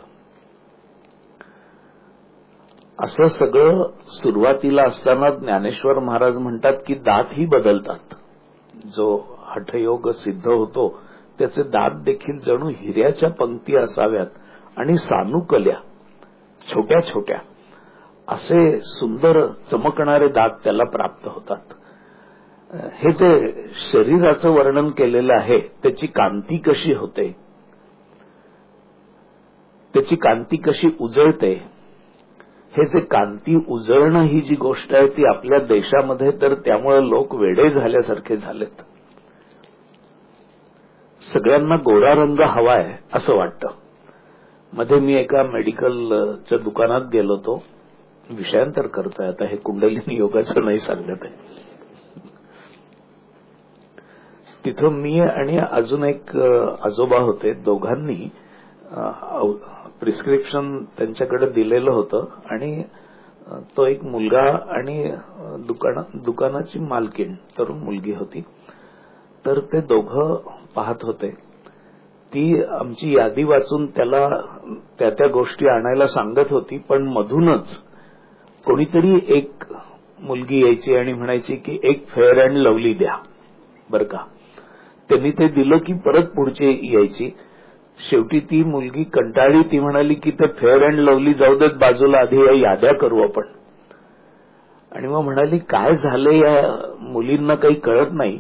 असं सगळं सुरुवातीला असताना ज्ञानेश्वर महाराज म्हणतात की दातही बदलतात. जो हठयोग सिद्ध होतो त्याचे दात देखील जणू हिऱ्याच्या पंक्ती असाव्यात आणि सानुकल्या छोट्या छोट्या असे सुंदर चमकणारे दात त्याला प्राप्त होतात. हे जे शरीराचं वर्णन केलेलं आहे त्याची कांती कशी होते, त्याची कांती कशी उजळते, हे जे कांती उजळणं ही जी गोष्ट आहे ती आपल्या देशामध्ये तर त्यामुळे लोक वेडे झाल्यासारखे झालेत. सगळ्यांना गोरा रंग हवाय असं वाटतं. मध्ये मी एका मेडिकलच्या दुकानात गेलो होतो, विषयांतर करतोय आता, हे कुंडलिनी योगाचं नाही सांगत आहे. तिथं मी आणि अजून एक आजोबा होते, दोघांनी प्रिस्क्रिप्शन त्यांच्याकडे दिलेलं होतं आणि तो एक मुलगा आणि दुकाना दुकानाची मालकीण तरुण मुलगी होती. तर ते दोघं पाहत होते. ती आमची यादी वाचून त्याला त्या त्या गोष्टी आणायला सांगत होती, पण मधूनच कोणीतरी एक मुलगी यायची आणि म्हणायची की एक फेअर अँड लवली द्या बरं का. त्यांनी ते दिलं की परत पुढची यायची. शेवटी ती मुलगी कंटाळली, ती म्हणाली की ते फेअर अँड लवली जाऊ देत बाजूला, आधी या याद्या करू आपण. आणि मग म्हणाली काय झालं या मुलींना काही कळत नाही,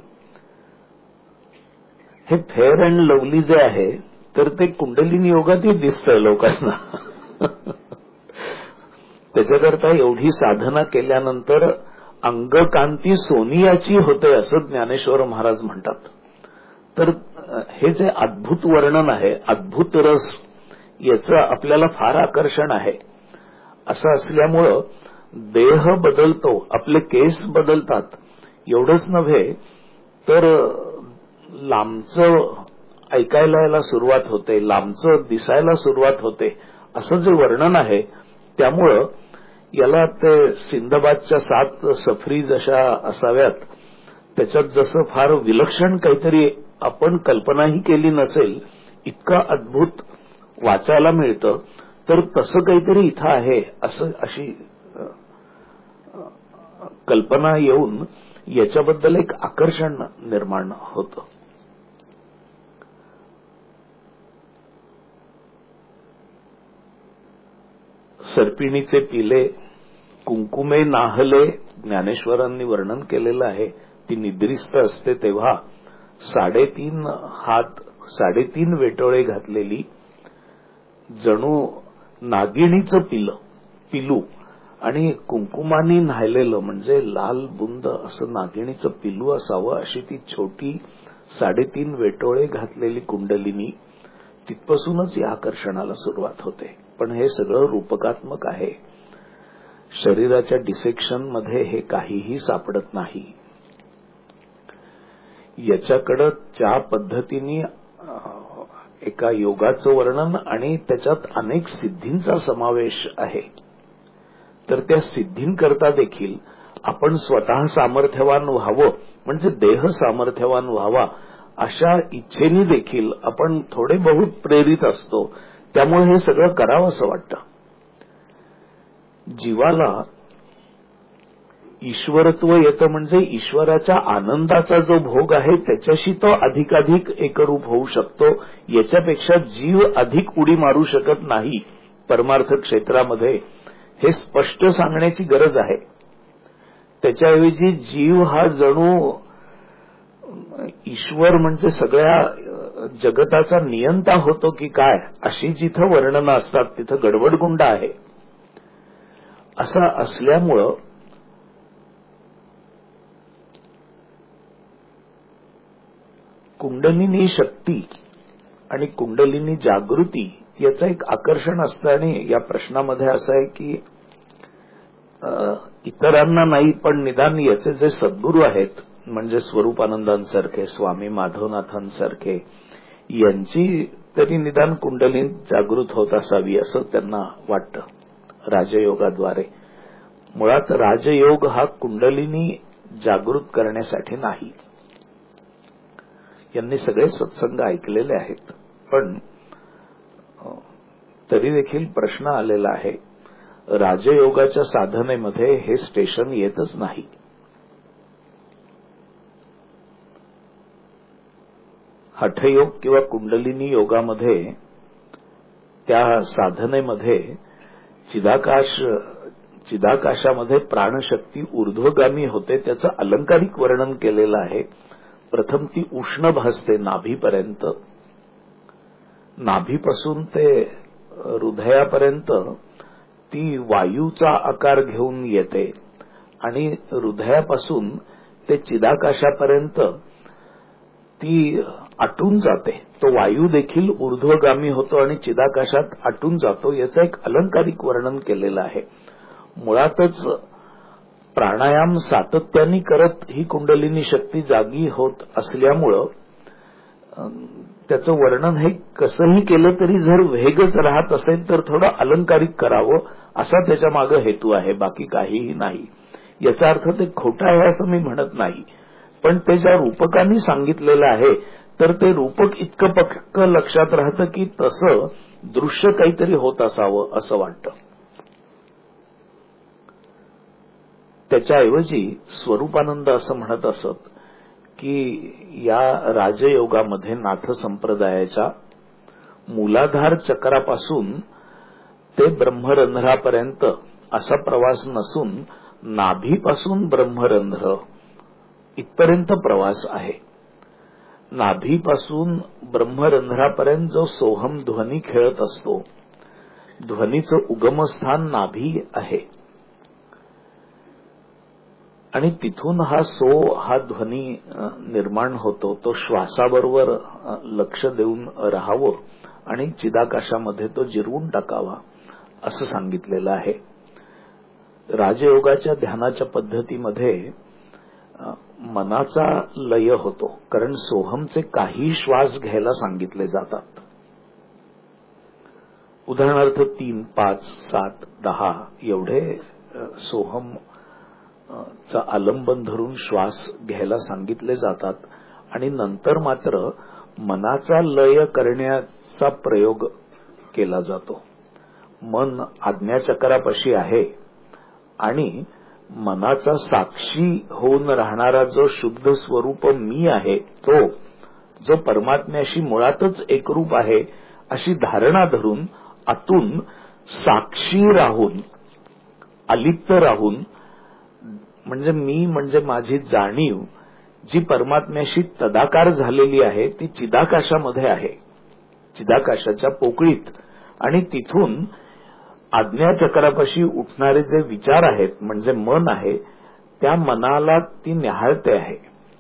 हे फेअर अँड लवली जे आहे तर ते कुंडलिनी योगातही दिसतंय लोकांना. त्याच्याकरता एवढी साधना केल्यानंतर अंगकांती सोनियाची होते असं ज्ञानेश्वर महाराज म्हणतात. तर हे जे अद्भुत वर्णन आहे, अद्भुत रस, याचं आपल्याला फार आकर्षण आहे. असं असल्यामुळं देह बदलतो, आपले केस बदलतात, एवढंच नव्हे तर लांबचं ऐकायला यायला सुरुवात होते, लांबचं दिसायला सुरुवात होते, असं जे वर्णन आहे त्यामुळं याला ते सिंदबादच्या सात सफरी जशा असाव्यात त्याच्यात जसं फार विलक्षण काहीतरी आपण कल्पनाही केली नसेल इतकं अद्भुत वाचायला मिळतं, तर तसं काहीतरी इथं आहे असं अशी कल्पना येऊन याच्याबद्दल एक आकर्षण निर्माण होतं. सर्पिणीचे पिले कुंकुमे नाहले ज्ञानेश्वरांनी वर्णन केलेलं आहे. ती निद्रिस्त असते तेव्हा साडेतीन हात साडेतीन वेटोळे घातलेली जणू नागिणीचं पिलं पिलू आणि कुंकुमानी न्हायलेलं म्हणजे लाल बुंद असं नागिणीचं पिलू असावं अशी ती छोटी साडेतीन वेटोळे घातलेली कुंडलिनी. तिथपासूनच या आकर्षणाला सुरुवात होते. पण हे सगळं रूपकात्मक आहे. शरीराच्या डिसेक्शन मध्ये हे काहीही सापडत नाही. याच्याकडं ज्या पद्धतीने एका योगाचं वर्णन आणि त्याच्यात अनेक सिद्धींचा समावेश आहे, तर त्या सिद्धींकरता देखील आपण स्वतः सामर्थ्यवान व्हावं, म्हणजे देह सामर्थ्यवान व्हावा अशा इच्छेने देखील आपण थोडे बहुत प्रेरित असतो. त्यामुळे हे सगळं करावं असं वाटतं. जीवाला ईश्वरत्व येतं म्हणजे ईश्वराच्या आनंदाचा जो भोग आहे त्याच्याशी तो अधिकाधिक एकरूप होऊ शकतो. याच्यापेक्षा जीव अधिक उडी मारू शकत नाही परमार्थ क्षेत्रामध्ये, हे स्पष्ट सांगण्याची गरज आहे. त्याच्याऐवजी जीव हा जणू ईश्वर म्हणजे सगळ्या जगताचा नियंता होतो की काय अशी जिथं वर्णनं असतात तिथं गडबडगुंड आहे. असं असल्यामुळं कुंडलिनी शक्ती आणि कुंडलिनी जागृती याचं एक आकर्षण असतं. आणि या प्रश्नामध्ये असं आहे की इतरांना नाही पण निदान याचे जे सद्गुरू आहेत म्हणजे स्वरूपानंदांसारखे, स्वामी माधवनाथांसारखे, यांची तरी निदान कुंडलिनी जागृत होत असावी असं त्यांना वाटतं राजयोगाद्वारे. मुळात राजयोग हा कुंडलिनी जागृत करण्यासाठी नाही. यांनी सगळे सत्संग ऐकलेले आहेत, पण तरी देखील प्रश्न आलेला आहे, राजयोगाच्या साधनेमध्ये हे स्टेशन येतच नाही. हठयोग किंवा कुंडलिनी योगामध्ये त्या साधनेमध्ये चिदाकाश चिदाकाशामध्ये प्राणशक्ती ऊर्ध्वगामी होते. त्याचं अलंकारिक वर्णन केलेलं आहे. प्रथम ती उष्ण भासते नाभीपर्यंत, नाभीपासून ते हृदयापर्यंत ती वायूचा आकार घेऊन येते आणि हृदयापासून ते चिदाकाशापर्यंत ती आटून जाते. तो वायू देखील ऊर्ध्वगामी होतो आणि चिदाकाशात आटून जातो. याचं एक अलंकारिक वर्णन केलेलं आहे. मुळातच प्राणायाम सातत्याने करत ही कुंडलिनी शक्ती जागी होत असल्यामुळं त्याचं वर्णन हे कसंही केलं तरी जर वेगच राहत असेल तर थोडं अलंकारिक करावं असा त्याच्या मागे हेतू आहे, बाकी काहीही नाही. याचा अर्थ ते खोटं आहे असं मी म्हणत नाही, पण ते ज्या रूपकांनी सांगितलेलं आहे तर ते रूपक इतकं पक्क लक्षात राहतं की तसं दृश्य काहीतरी होत असावं असं वाटतं. त्याच्याऐवजी स्वरूपानंद असं म्हणत असत की या राजयोगामध्ये नाथ संप्रदायाच्या मूलाधार चक्रापासून ते ब्रह्मरंध्रापर्यंत असा प्रवास नसून नाभीपासून ब्रह्मरंध्र इथपर्यंत प्रवास आहे. नाभीपासून ब्रह्मरंध्रापर्यंत जो सोहम ध्वनी खेळत असतो, ध्वनीचं उगमस्थान नाभी आहे आणि तिथून हा सो हा ध्वनी निर्माण होतो. तो श्वासाबरोबर लक्ष देऊन राहावं आणि चिदाकाशामध्ये तो जिरवून टाकावा असं सांगितलेलं आहे. राजयोगाच्या ध्यानाच्या पद्धतीमध्ये मनाचा लय होतो, कारण सोहमचे काही श्वास घ्यायला सांगितले जातात. उदाहरणार्थ तीन, पाच, सात, दहा एवढे सोहम चा आलंबन धरून श्वास घ्यायला सांगितले जातात आणि नंतर मात्र मनाचा लय करण्याचा प्रयोग केला जातो. मन आज्ञाचक्रापाशी आहे आणि मनाचा साक्षी होऊन राहणारा जो शुद्ध स्वरूप मी आहे, तो जो परमात्म्याशी मुळातच एकरूप आहे अशी धारणा धरून आतून साक्षी राहून, अलिप्त राहून, म्हणजे मी म्हणजे माझी जाणीव जी परमात्म्याशी तदाकार झालेली आहे ती चिदाकाशामध्ये आहे, चिदाकाशाच्या पोकळीत. आणि तिथून आज्ञाचक्रापाशी उठणारे जे विचार आहेत म्हणजे मन आहे, त्या मनाला ती न्याहाळते आहे.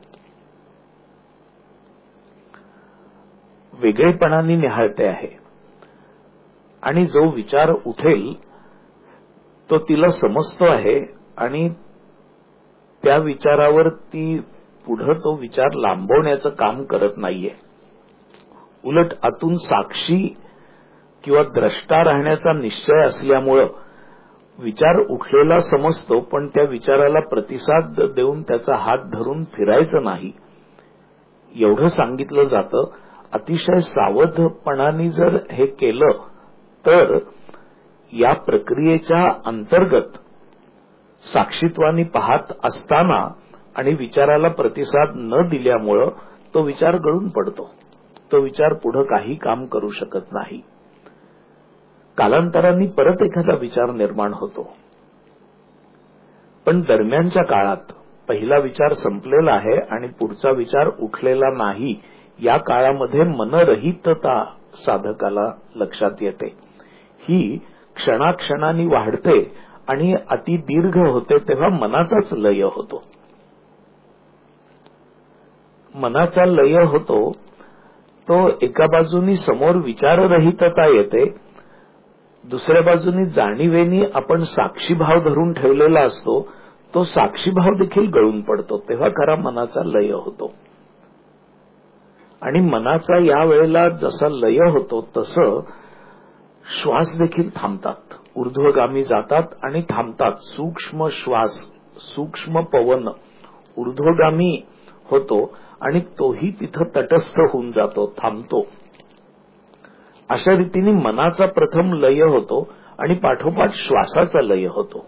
वेगळेपणाने न्याहाळते आहे आणि जो विचार उठेल तो तिला समजतो आहे आणि त्या विचारावर ती पुढे तो विचार लांबवण्याचं काम करत नाहीये. उलट आतून साक्षी किंवा द्रष्टा राहण्याचा निश्चय असल्यामुळं विचार उठलेला समजतो, पण त्या विचाराला प्रतिसाद देऊन त्याचा हात धरून फिरायचं नाही एवढं सांगितलं जातं. अतिशय सावधपणाने जर हे केलं तर या प्रक्रियेच्या अंतर्गत साक्षीत्वानी पाहत असताना आणि विचाराला प्रतिसाद न दिल्यामुळं तो विचार गळून पडतो. तो विचार पुढे काही काम करू शकत नाही. कालांतराने परत एखादा विचार निर्माण होतो, पण दरम्यानच्या काळात पहिला विचार संपलेला आहे आणि पुढचा विचार उठलेला नाही. या काळामध्ये मनरहितता साधकाला लक्षात येते. ही क्षणाक्षणाने वाढते आणि अति दीर्घ होते, तेव्हा मनाचाच लय होतो. मनाचा लय होतो तो एका बाजूनी समोर विचाररहितता येते, दुसऱ्या बाजूनी जाणीवेनी आपण साक्षीभाव धरून ठेवलेला असतो, तो साक्षीभाव देखील गळून पडतो, तेव्हा खरा मनाचा लय होतो. आणि मनाचा या वेळेला जसा लय होतो तसं श्वास देखील थांबतात, ऊर्ध्वगामी जातात आणि थांबतात. सूक्ष्म श्वास, सूक्ष्म पवन ऊर्ध्वगामी होतो आणि तोही तिथं तटस्थ होऊन जातो, थांबतो. अशा रीतीने मनाचा प्रथम लय होतो आणि पाठोपाठ श्वासाचा लय होतो.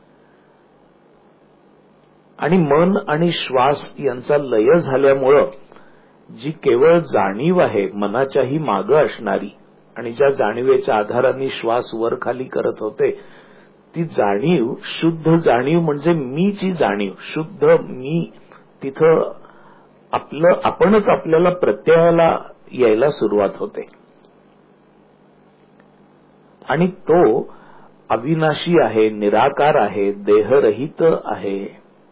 आणि मन आणि श्वास यांचा लय झाल्यामुळं जी केवळ जाणीव आहे मनाच्याही मागं असणारी आणि ज्या जाणीवेच्या आधाराने श्वास वर खाली करत होते, ती जाणीव शुद्ध जाणीव म्हणजे मीची जाणीव, शुद्ध मी तिथं आपलं आपणच आपल्याला प्रत्ययाला यायला सुरुवात होते. आणि तो अविनाशी आहे, निराकार आहे, देहरहित आहे,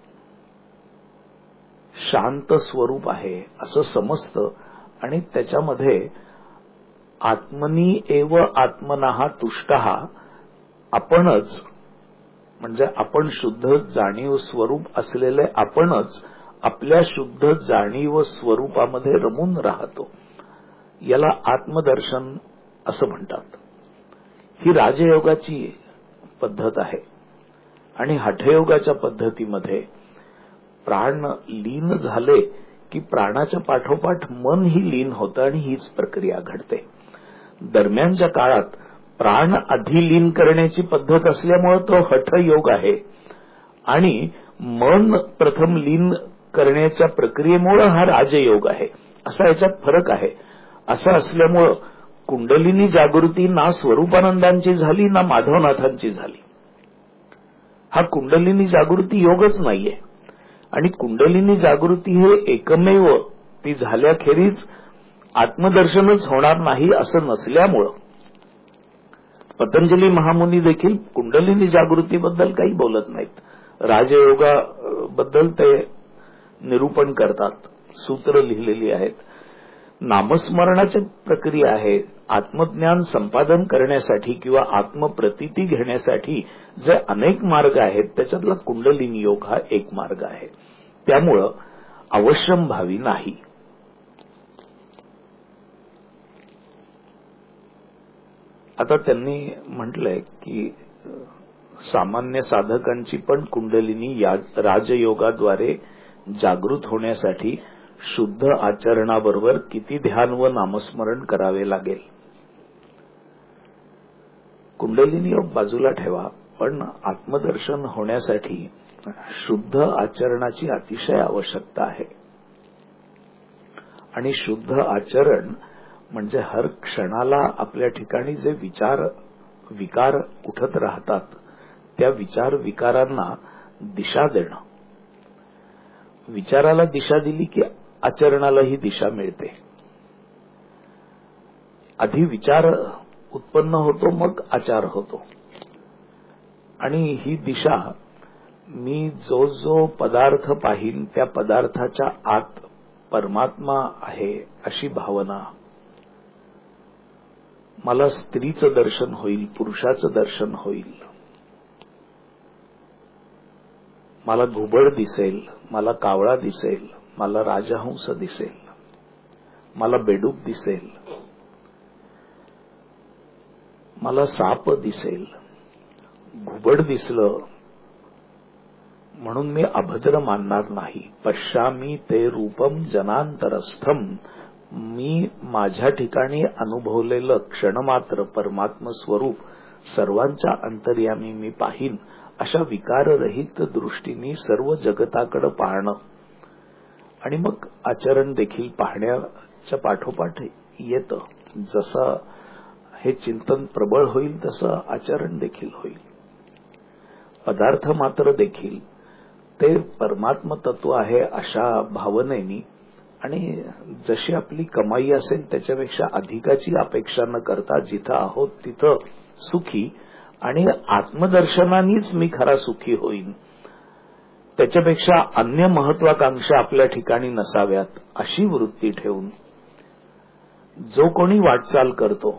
शांत स्वरूप आहे असं समजतं. आणि त्याच्यामध्ये आत्मनी एव आत्मनः तुष्टः, आपणच म्हणजे आपण शुद्ध जाणीव स्वरूप असलेले आपणच आपल्या शुद्ध जाणीव स्वरूपामध्ये रमून राहतो. याला आत्मदर्शन असं म्हणतात. ही राजयोगाची पद्धत आहे. आणि हठयोगाच्या पद्धतीमध्ये प्राण लीन झाले की प्राणाच्या पाठोपाठ मन ही लीन होतं आणि हीच प्रक्रिया घडते. दरम्यानच्या काळात प्राण आधी लीन करण्याची पद्धत असल्यामुळे तो हठयोग आहे आणि मन प्रथम लीन करण्याच्या प्रक्रियेमुळे हा राजयोग आहे. असा याच्यात फरक आहे. असं असल्यामुळं कुंडलिनी जागृती ना स्वरूपानंदांची झाली ना माधवनाथांची झाली. हा कुंडलिनी जागृती योगच नाहीये. आणि कुंडलिनी जागृती हे एकमेव ती झाल्याखेरीज आत्मदर्शनच होणार नाही असं नसल्यामुळं पतंजली महामुनी देखील कुंडलिनी जागृतीबद्दल काही बोलत नाहीत. राजयोगाबद्दल ते निरूपण करतात, सूत्र लिहिलेली आहेत. नामस्मरणाची प्रक्रिया आहे. आत्मज्ञान संपादन करण्यासाठी किंवा आत्मप्रतीती घेण्यासाठी जे अनेक मार्ग आहेत त्याच्यातला कुंडलिनी योग हा एक मार्ग आहे. त्यामुळं अवश्यंभावी नाही. आता त्यांनी म्हटलंय की सामान्य साधकांची पण कुंडलिनी या राजयोगाद्वारे जागृत होण्यासाठी शुद्ध आचरणाबरोबर किती ध्यान व नामस्मरण करावे लागेल. कुंडलिनी योग बाजूला ठेवा, पण आत्मदर्शन होण्यासाठी शुद्ध आचरणाची अतिशय आवश्यकता आहे. आणि शुद्ध आचरण म्हणजे हर क्षणाला आपल्या ठिकाणी जे विचार विकार उठत राहतात त्या विचार विकारांना दिशा देणं. विचाराला दिशा दिली की आचरणालाही दिशा मिळते. आधी विचार उत्पन्न होतो मग आचार होतो. आणि ही दिशा मी जो जो पदार्थ पाहीन त्या पदार्थाच्या आत परमात्मा आहे अशी भावना, मला स्त्रीचं दर्शन होईल, पुरुषाचं दर्शन होईल, मला घुबड दिसेल, मला कावळा दिसेल, मला राजहंस दिसेल, मला बेडूक दिसेल, मला साप दिसेल. घुबड दिसलं म्हणून मी अभद्र मानणार नाही. पश्यामी ते रूपम जनांतरस्थम, मी माझ्या ठिकाणी अनुभवलेलं क्षणमात्र परमात्म स्वरूप सर्वांच्या अंतर्यामी मी पाहीन. अशा विकाररहित दृष्टीने सर्व जगताकडे पाहणं. आणि मग आचरण देखील पाहण्याच्या पाठोपाठ येतं. जसं हे चिंतन प्रबळ होईल तसं आचरण देखील होईल. पदार्थ मात्र देखील ते परमात्म तत्व आहे अशा भावनेनी आणि जशी आपली कमाई असेल त्याच्यापेक्षा अधिकाची अपेक्षा न करता जिथं आहोत तिथं सुखी आणि आत्मदर्शनानेच मी खरा सुखी होईन त्याच्यापेक्षा अन्य महत्वाकांक्षा आपल्या ठिकाणी नसाव्यात अशी वृत्ती ठेवून जो कोणी वाटचाल करतो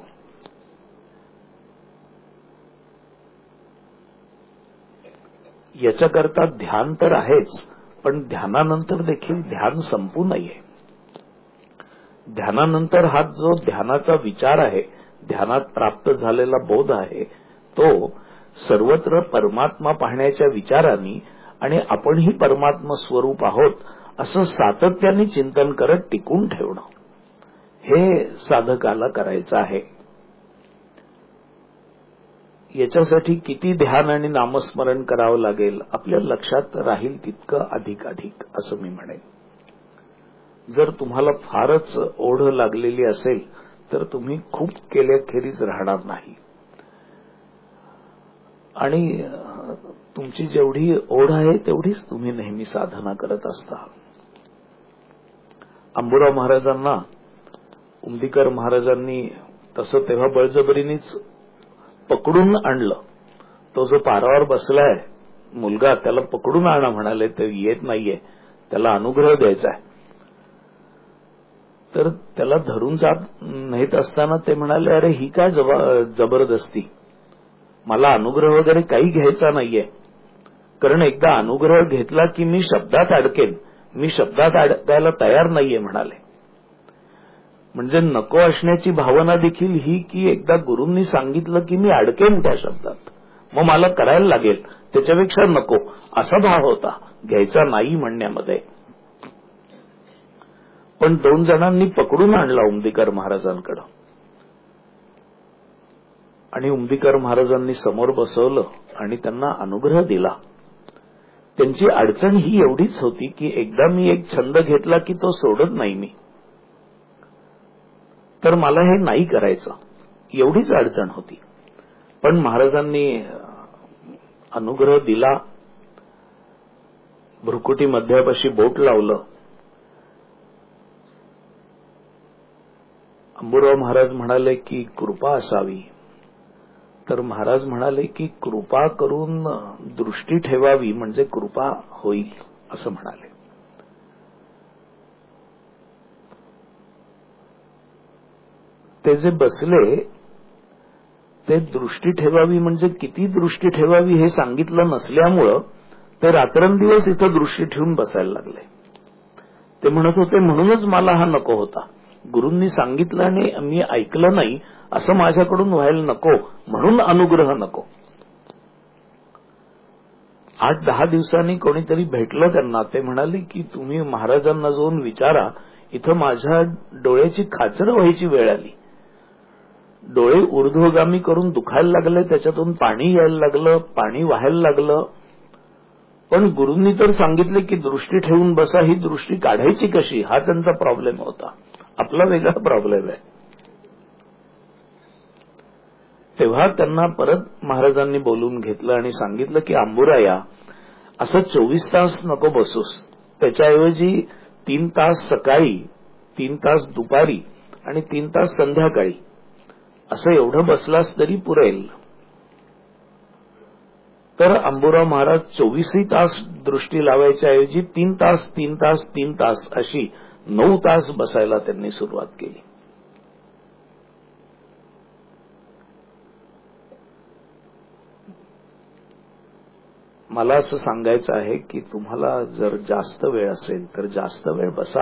याच्याकरता ध्यान तर आहेच, पण ध्यानानंतर देखील ध्यान संपू नये. ध्यानानंतर हा जो ध्यानाचा विचार आहे, ध्यानात प्राप्त झालेला बोध आहे, तो सर्वत्र परमात्मा पाहण्याच्या विचाराने आणि आपणही परमात्मा स्वरूप आहोत असं सातत्याने चिंतन करत टिकून ठेवणं हे साधकाला करायचं आहे. याच्यासाठी किती ध्यान आणि नामस्मरण करावं लागेल आपल्या लक्षात राहील तितकं अधिकाधिक असं मी म्हणेन. जर तुम्हाला फारच ओढ लागलेली असेल तर तुम्ही खूप केल्याखेरीज राहणार नाही आणि तुमची जेवढी ओढ आहे तेवढीच तुम्ही नेहमी साधना करत असता. अंबुराव महाराजांना उमदीकर महाराजांनी तसं तेव्हा बळजबरीनीच पकडून आणलं. तो जो पारावर बसलाय मुलगा त्याला पकडून आणा म्हणाले, ते येत नाहीये, त्याला अनुग्रह द्यायचा आहे. तर त्याला धरून जात नेत असताना ते म्हणाले, अरे ही काय जबरदस्ती, मला अनुग्रह वगैरे काही घ्यायचा नाहीये, कारण एकदा अनुग्रह घेतला की मी शब्दात अडकेन, मी शब्दात अडकायला तयार नाहीये म्हणाले. म्हणजे नको असण्याची भावना देखील ही की एकदा गुरूंनी सांगितलं की मी अडकेन त्या शब्दात, मग मला करायला लागेल, त्याच्यापेक्षा नको असा भाव होता घ्यायचा नाही म्हणण्यामध्ये. पण दोन जणांनी पकडून आणला उमदीकर महाराजांकडं आणि उमदीकर महाराजांनी समोर बसवलं आणि त्यांना अनुग्रह दिला. त्यांची अडचण ही एवढीच होती की एकदा मी एक छंद घेतला की तो सोडत नाही मी, तर मला हे नाही करायचं, एवढीच अडचण होती. पण महाराजांनी अनुग्रह दिला, भ्रुकुटी मध्यापाशी बोट लावलं. अंबुराव महाराज म्हणाले की कृपा असावी, तर महाराज म्हणाले की कृपा करून दृष्टी ठेवावी म्हणजे कृपा होईल असं म्हणाले. ते जे बसले ते दृष्टी ठेवावी म्हणजे किती दृष्टी ठेवावी हे सांगितलं नसल्यामुळं ते रात्रंदिवस इथं दृष्टी ठेवून बसायला लागले. ते म्हणत होते म्हणूनच मला हा नको होता, गुरूंनी सांगितलं आणि मी ऐकलं नाही असं माझ्याकडून व्हायला नको, म्हणून अनुग्रह नको. आठ दहा दिवसांनी कोणीतरी भेटलं त्यांना, ते म्हणाले की तुम्ही महाराजांना जाऊन विचारा, इथं माझ्या डोळ्याची खाचर व्हायची वेळ आली, डोळे ऊर्ध्वगामी करून दुखायला लागले, त्याच्यातून पाणी यायला लागलं, पाणी वाहायला लागलं, पण गुरूंनी तर सांगितले की दृष्टी ठेवून बसा, ही दृष्टी काढायची कशी हा त्यांचा प्रॉब्लेम होता, आपला वेगळा प्रॉब्लेम आहे. तेव्हा त्यांना परत महाराजांनी बोलून घेतलं आणि सांगितलं की अंबुराया, असं चोवीस तास नको बसूस, त्याच्याऐवजी तीन तास सकाळी, तीन तास दुपारी आणि तीन तास संध्याकाळी असं एवढं बसलास तरी पुरेल. तर अंबुराव महाराज चोवीसही तास दृष्टी लावायच्या ऐवजी तीन तास तीन तास तीन तास अशी नऊ तास बसायला त्यांनी सुरुवात केली. मला असं सांगायचं आहे की तुम्हाला जर जास्त वेळ असेल तर जास्त वेळ बसा.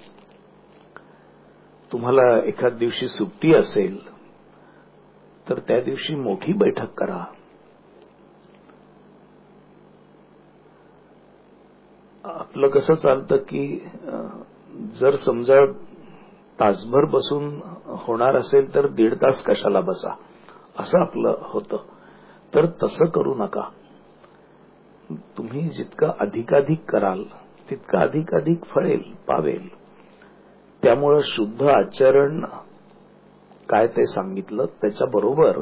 तुम्हाला एखाद दिवशी सुट्टी असेल तर त्या दिवशी मोठी बैठक करा. आपलं कसं चालतं की जर समजा तासभर बसून होणार असेल तर दीड तास कशाला बसा असं आपलं होतं. तर तसं करू नका. तुम्ही जितकं अधिकाधिक कराल तितकं अधिकाधिक फळेल पावेल. त्यामुळं शुद्ध आचरण काय ते सांगितलं, त्याच्याबरोबर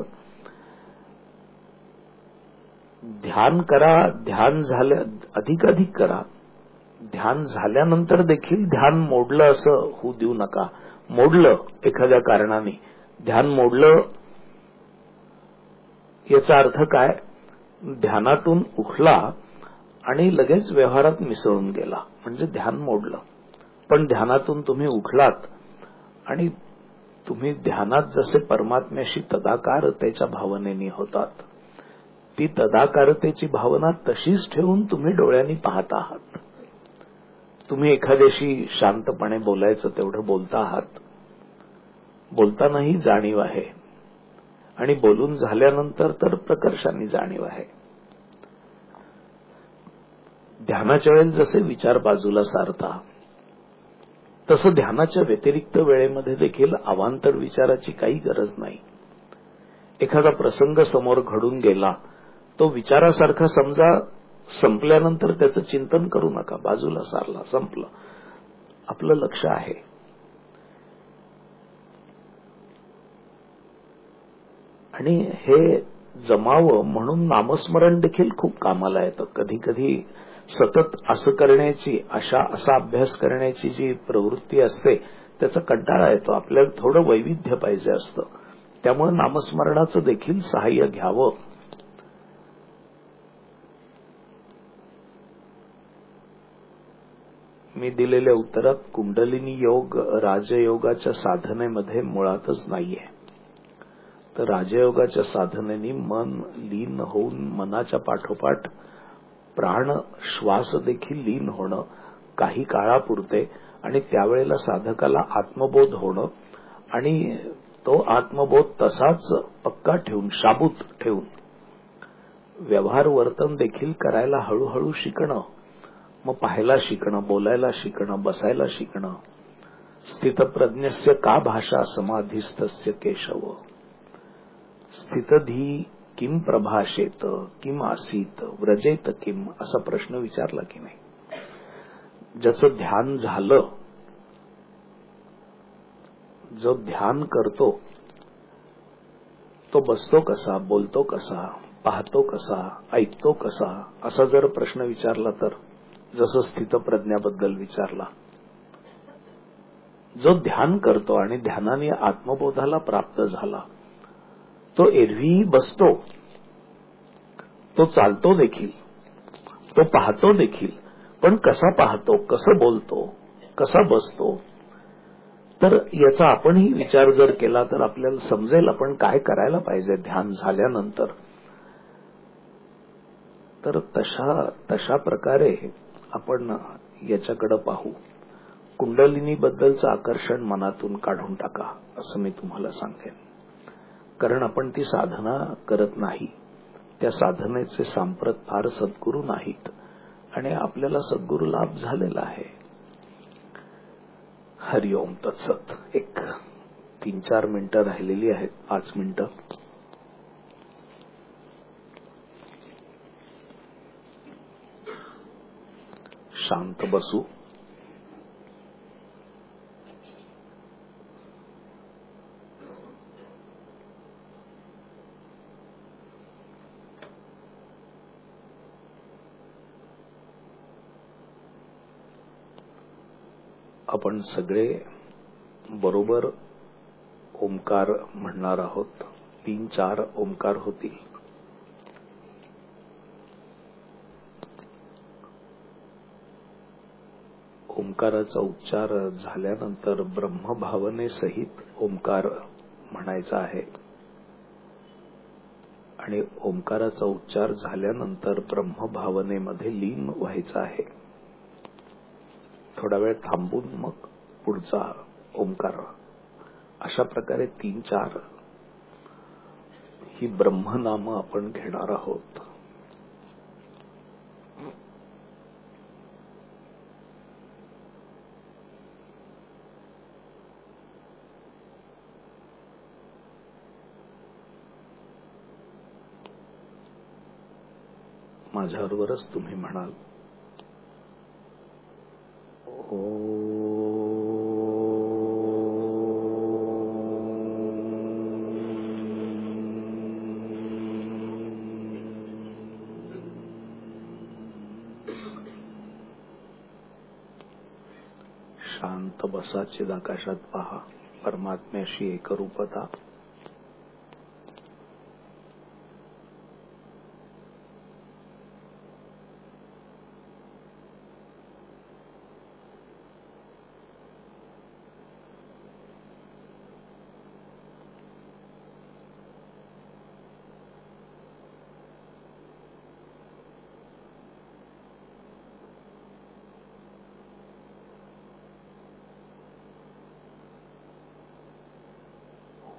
ध्यान करा. ध्यान झाल्या अधिकाधिक करा. ध्यान झाल्यानंतर देखील ध्यान मोडलं असं होऊ देऊ नका. मोडलं एखाद्या कारणाने, ध्यान मोडलं याचा अर्थ काय, ध्यानातून उठला आणि लगेच व्यवहारात मिसळून गेला, म्हणजे ध्यान मोडलं. पण ध्यानातून तुम्ही उठलात आणि तुम्ही ध्यानात जसे परमात्म्याशी तदाकारतेच्या भावनेने होतात, ती तदाकारतेची भावना तशीच ठेवून तुम्ही डोळ्यांनी पाहत आहात. तुम्ही एखाद्याशी शांतपणे बोलायचं तेवढं बोलता आहात, बोलतानाही जाणीव आहे आणि बोलून झाल्यानंतर तर प्रकर्षाने जाणीव आहे. ध्यानाच्या वेळेला जसे विचार बाजूला सारता, तसं ध्यानाच्या व्यतिरिक्त वेळेमध्ये देखील अवांतर विचाराची काही गरज नाही. एखादा प्रसंग समोर घडून गेला, तो विचारासारखा समजा, संपल्यानंतर त्याचं चिंतन करू नका, बाजूला सारला, संपलं. आपलं लक्ष आहे. आणि हे जमावं म्हणून नामस्मरण देखील खूप कामाला येतं. कधी कधी सतत असं करण्याची, अशा असा अभ्यास करण्याची जी प्रवृत्ती असते त्याचा कंटाळा येतो. आपल्याला थोडं वैविध्य पाहिजे असतं. त्यामुळे नामस्मरणाचं देखील सहाय्य घ्यावं. मी दिलेल्या उत्तरात कुंडलिनी योग राजयोगाच्या साधनेमध्ये मुळातच नाहीये. तर राजयोगाच्या साधनेनी मन लीन होऊन मनाच्या पाठोपाठ प्राण श्वास देखील लीन होणं काही काळापुरते, आणि त्यावेळेला साधकाला आत्मबोध होणं आणि तो आत्मबोध तसाच पक्का ठेवून, शाबूत ठेवून व्यवहार वर्तन देखील करायला हळूहळू शिकणं. मग पाहायला शिकणं, बोलायला शिकणं, बसायला शिकणं. स्थितप्रज्ञस्य का भाषा समाधिस्थस्य केशव, स्थितधी किम प्रभाषेत किम आसीत व्रजेत किम, असा प्रश्न विचारला की नाही. ज्याचं ध्यान झालं, जो ध्यान करतो तो बसतो कसा, बोलतो कसा, पाहतो कसा, ऐकतो कसा, असा जर प्रश्न विचारला तर, जसं स्थितप्रज्ञाबद्दल विचारला. जो ध्यान करतो आणि ध्यानाने आत्मबोधाला प्राप्त झाला, तो एरवीही बसतो, तो चालतो देखील, तो पाहतो देखील. पण कसा पाहतो, कसं बोलतो, कसा बसतो, तर याचा आपणही विचार जर केला तर आपल्याला समजेल आपण काय करायला पाहिजे ध्यान झाल्यानंतर. तर तशा तशा प्रकारे आपण याच्याकडे पाहू. कुंडलिनीबद्दलचं आकर्षण मनातून काढून टाका, असं मी तुम्हाला सांगेन. कारण आपण ती साधना करत नाही. त्या साधनेचे सांप्रत फार सद्गुरू नाहीत आणि आपल्याला सद्गुरू लाभ झालेला आहे. हरिओम तत्सत. एक तीन चार मिनिटं राहिलेली आहेत, पाच मिनिटं. शांत बसू. आपण सगळे बरोबर ओंकार म्हणणार आहोत. तीन चार ओंकार होतील. ओंकाराचा उच्चार झाल्यानंतर ब्रह्मभावनेसहित ओंकार म्हणायचा आहे आणि ओंकाराचा उच्चार झाल्यानंतर ब्रह्मभावनेमध्ये लीन व्हायचं आहे. थोडा वेळ थांबून मग पुढचा ओंकार. अशा प्रकारे तीन चार ही ब्रह्मनाम आपण घेणार आहोत. माझ्याबरोबरच तुम्ही म्हणाल, शांत बसा. चिदाकाशात पहा. परमात्म्याशी एकरूपता.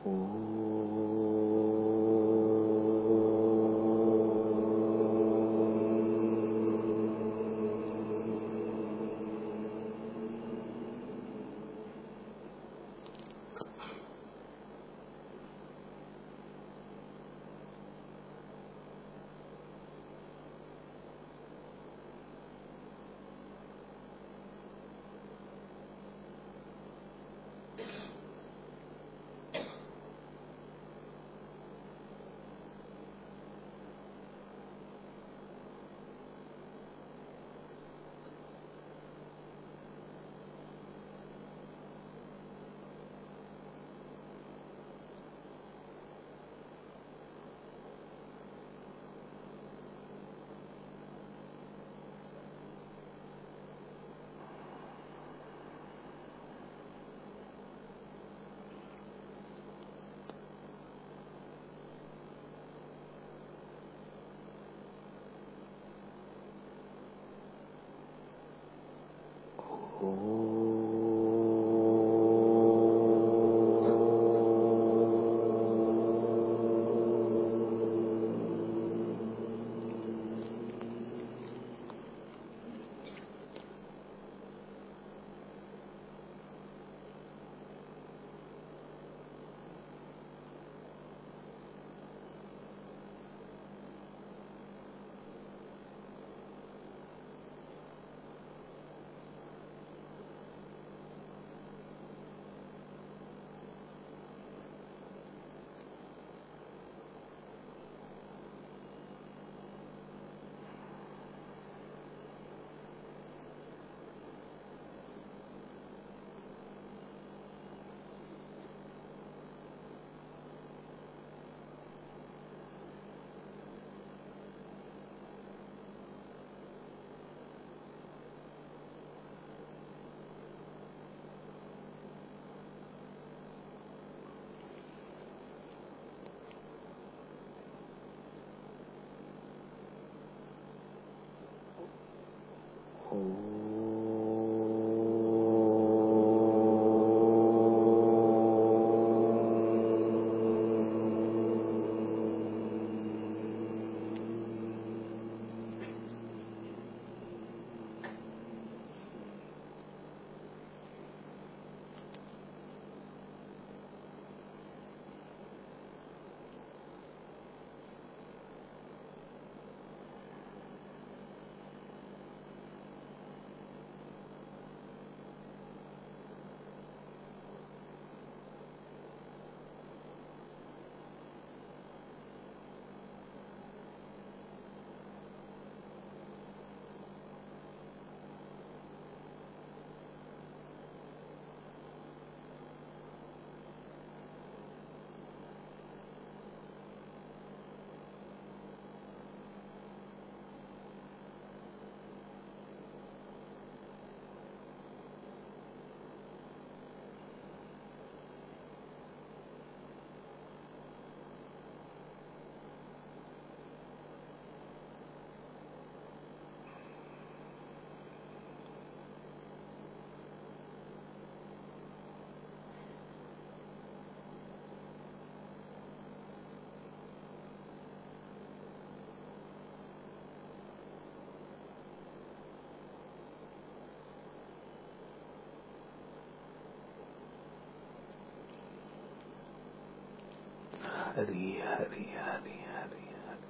हरी हरी हरी हरी हरी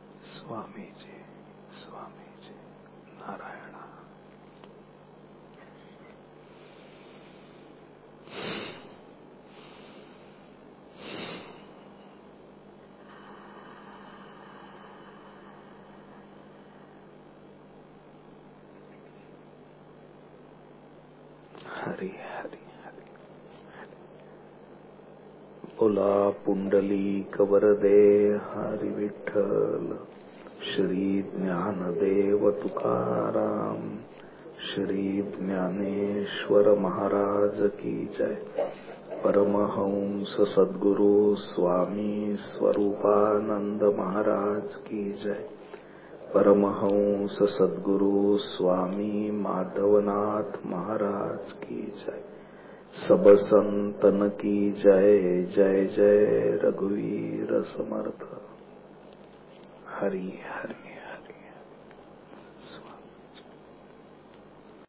स्वामी जी स्वामी जी नारायण। हरी हरी हरी बोला पुंडलिक वरदे हरी विठ्ठल श्री ज्ञानदेव तुकाराम श्री ज्ञानेश्वर महाराज की जय। परमहंस सद्गुरु स्वामी स्वरूपानंद महाराज की जय। परमहंस सद्गुरु स्वामी माधवनाथ महाराज की जय। सब संतन की जय जय जय रघुवीर समर्थ। हरि हरि।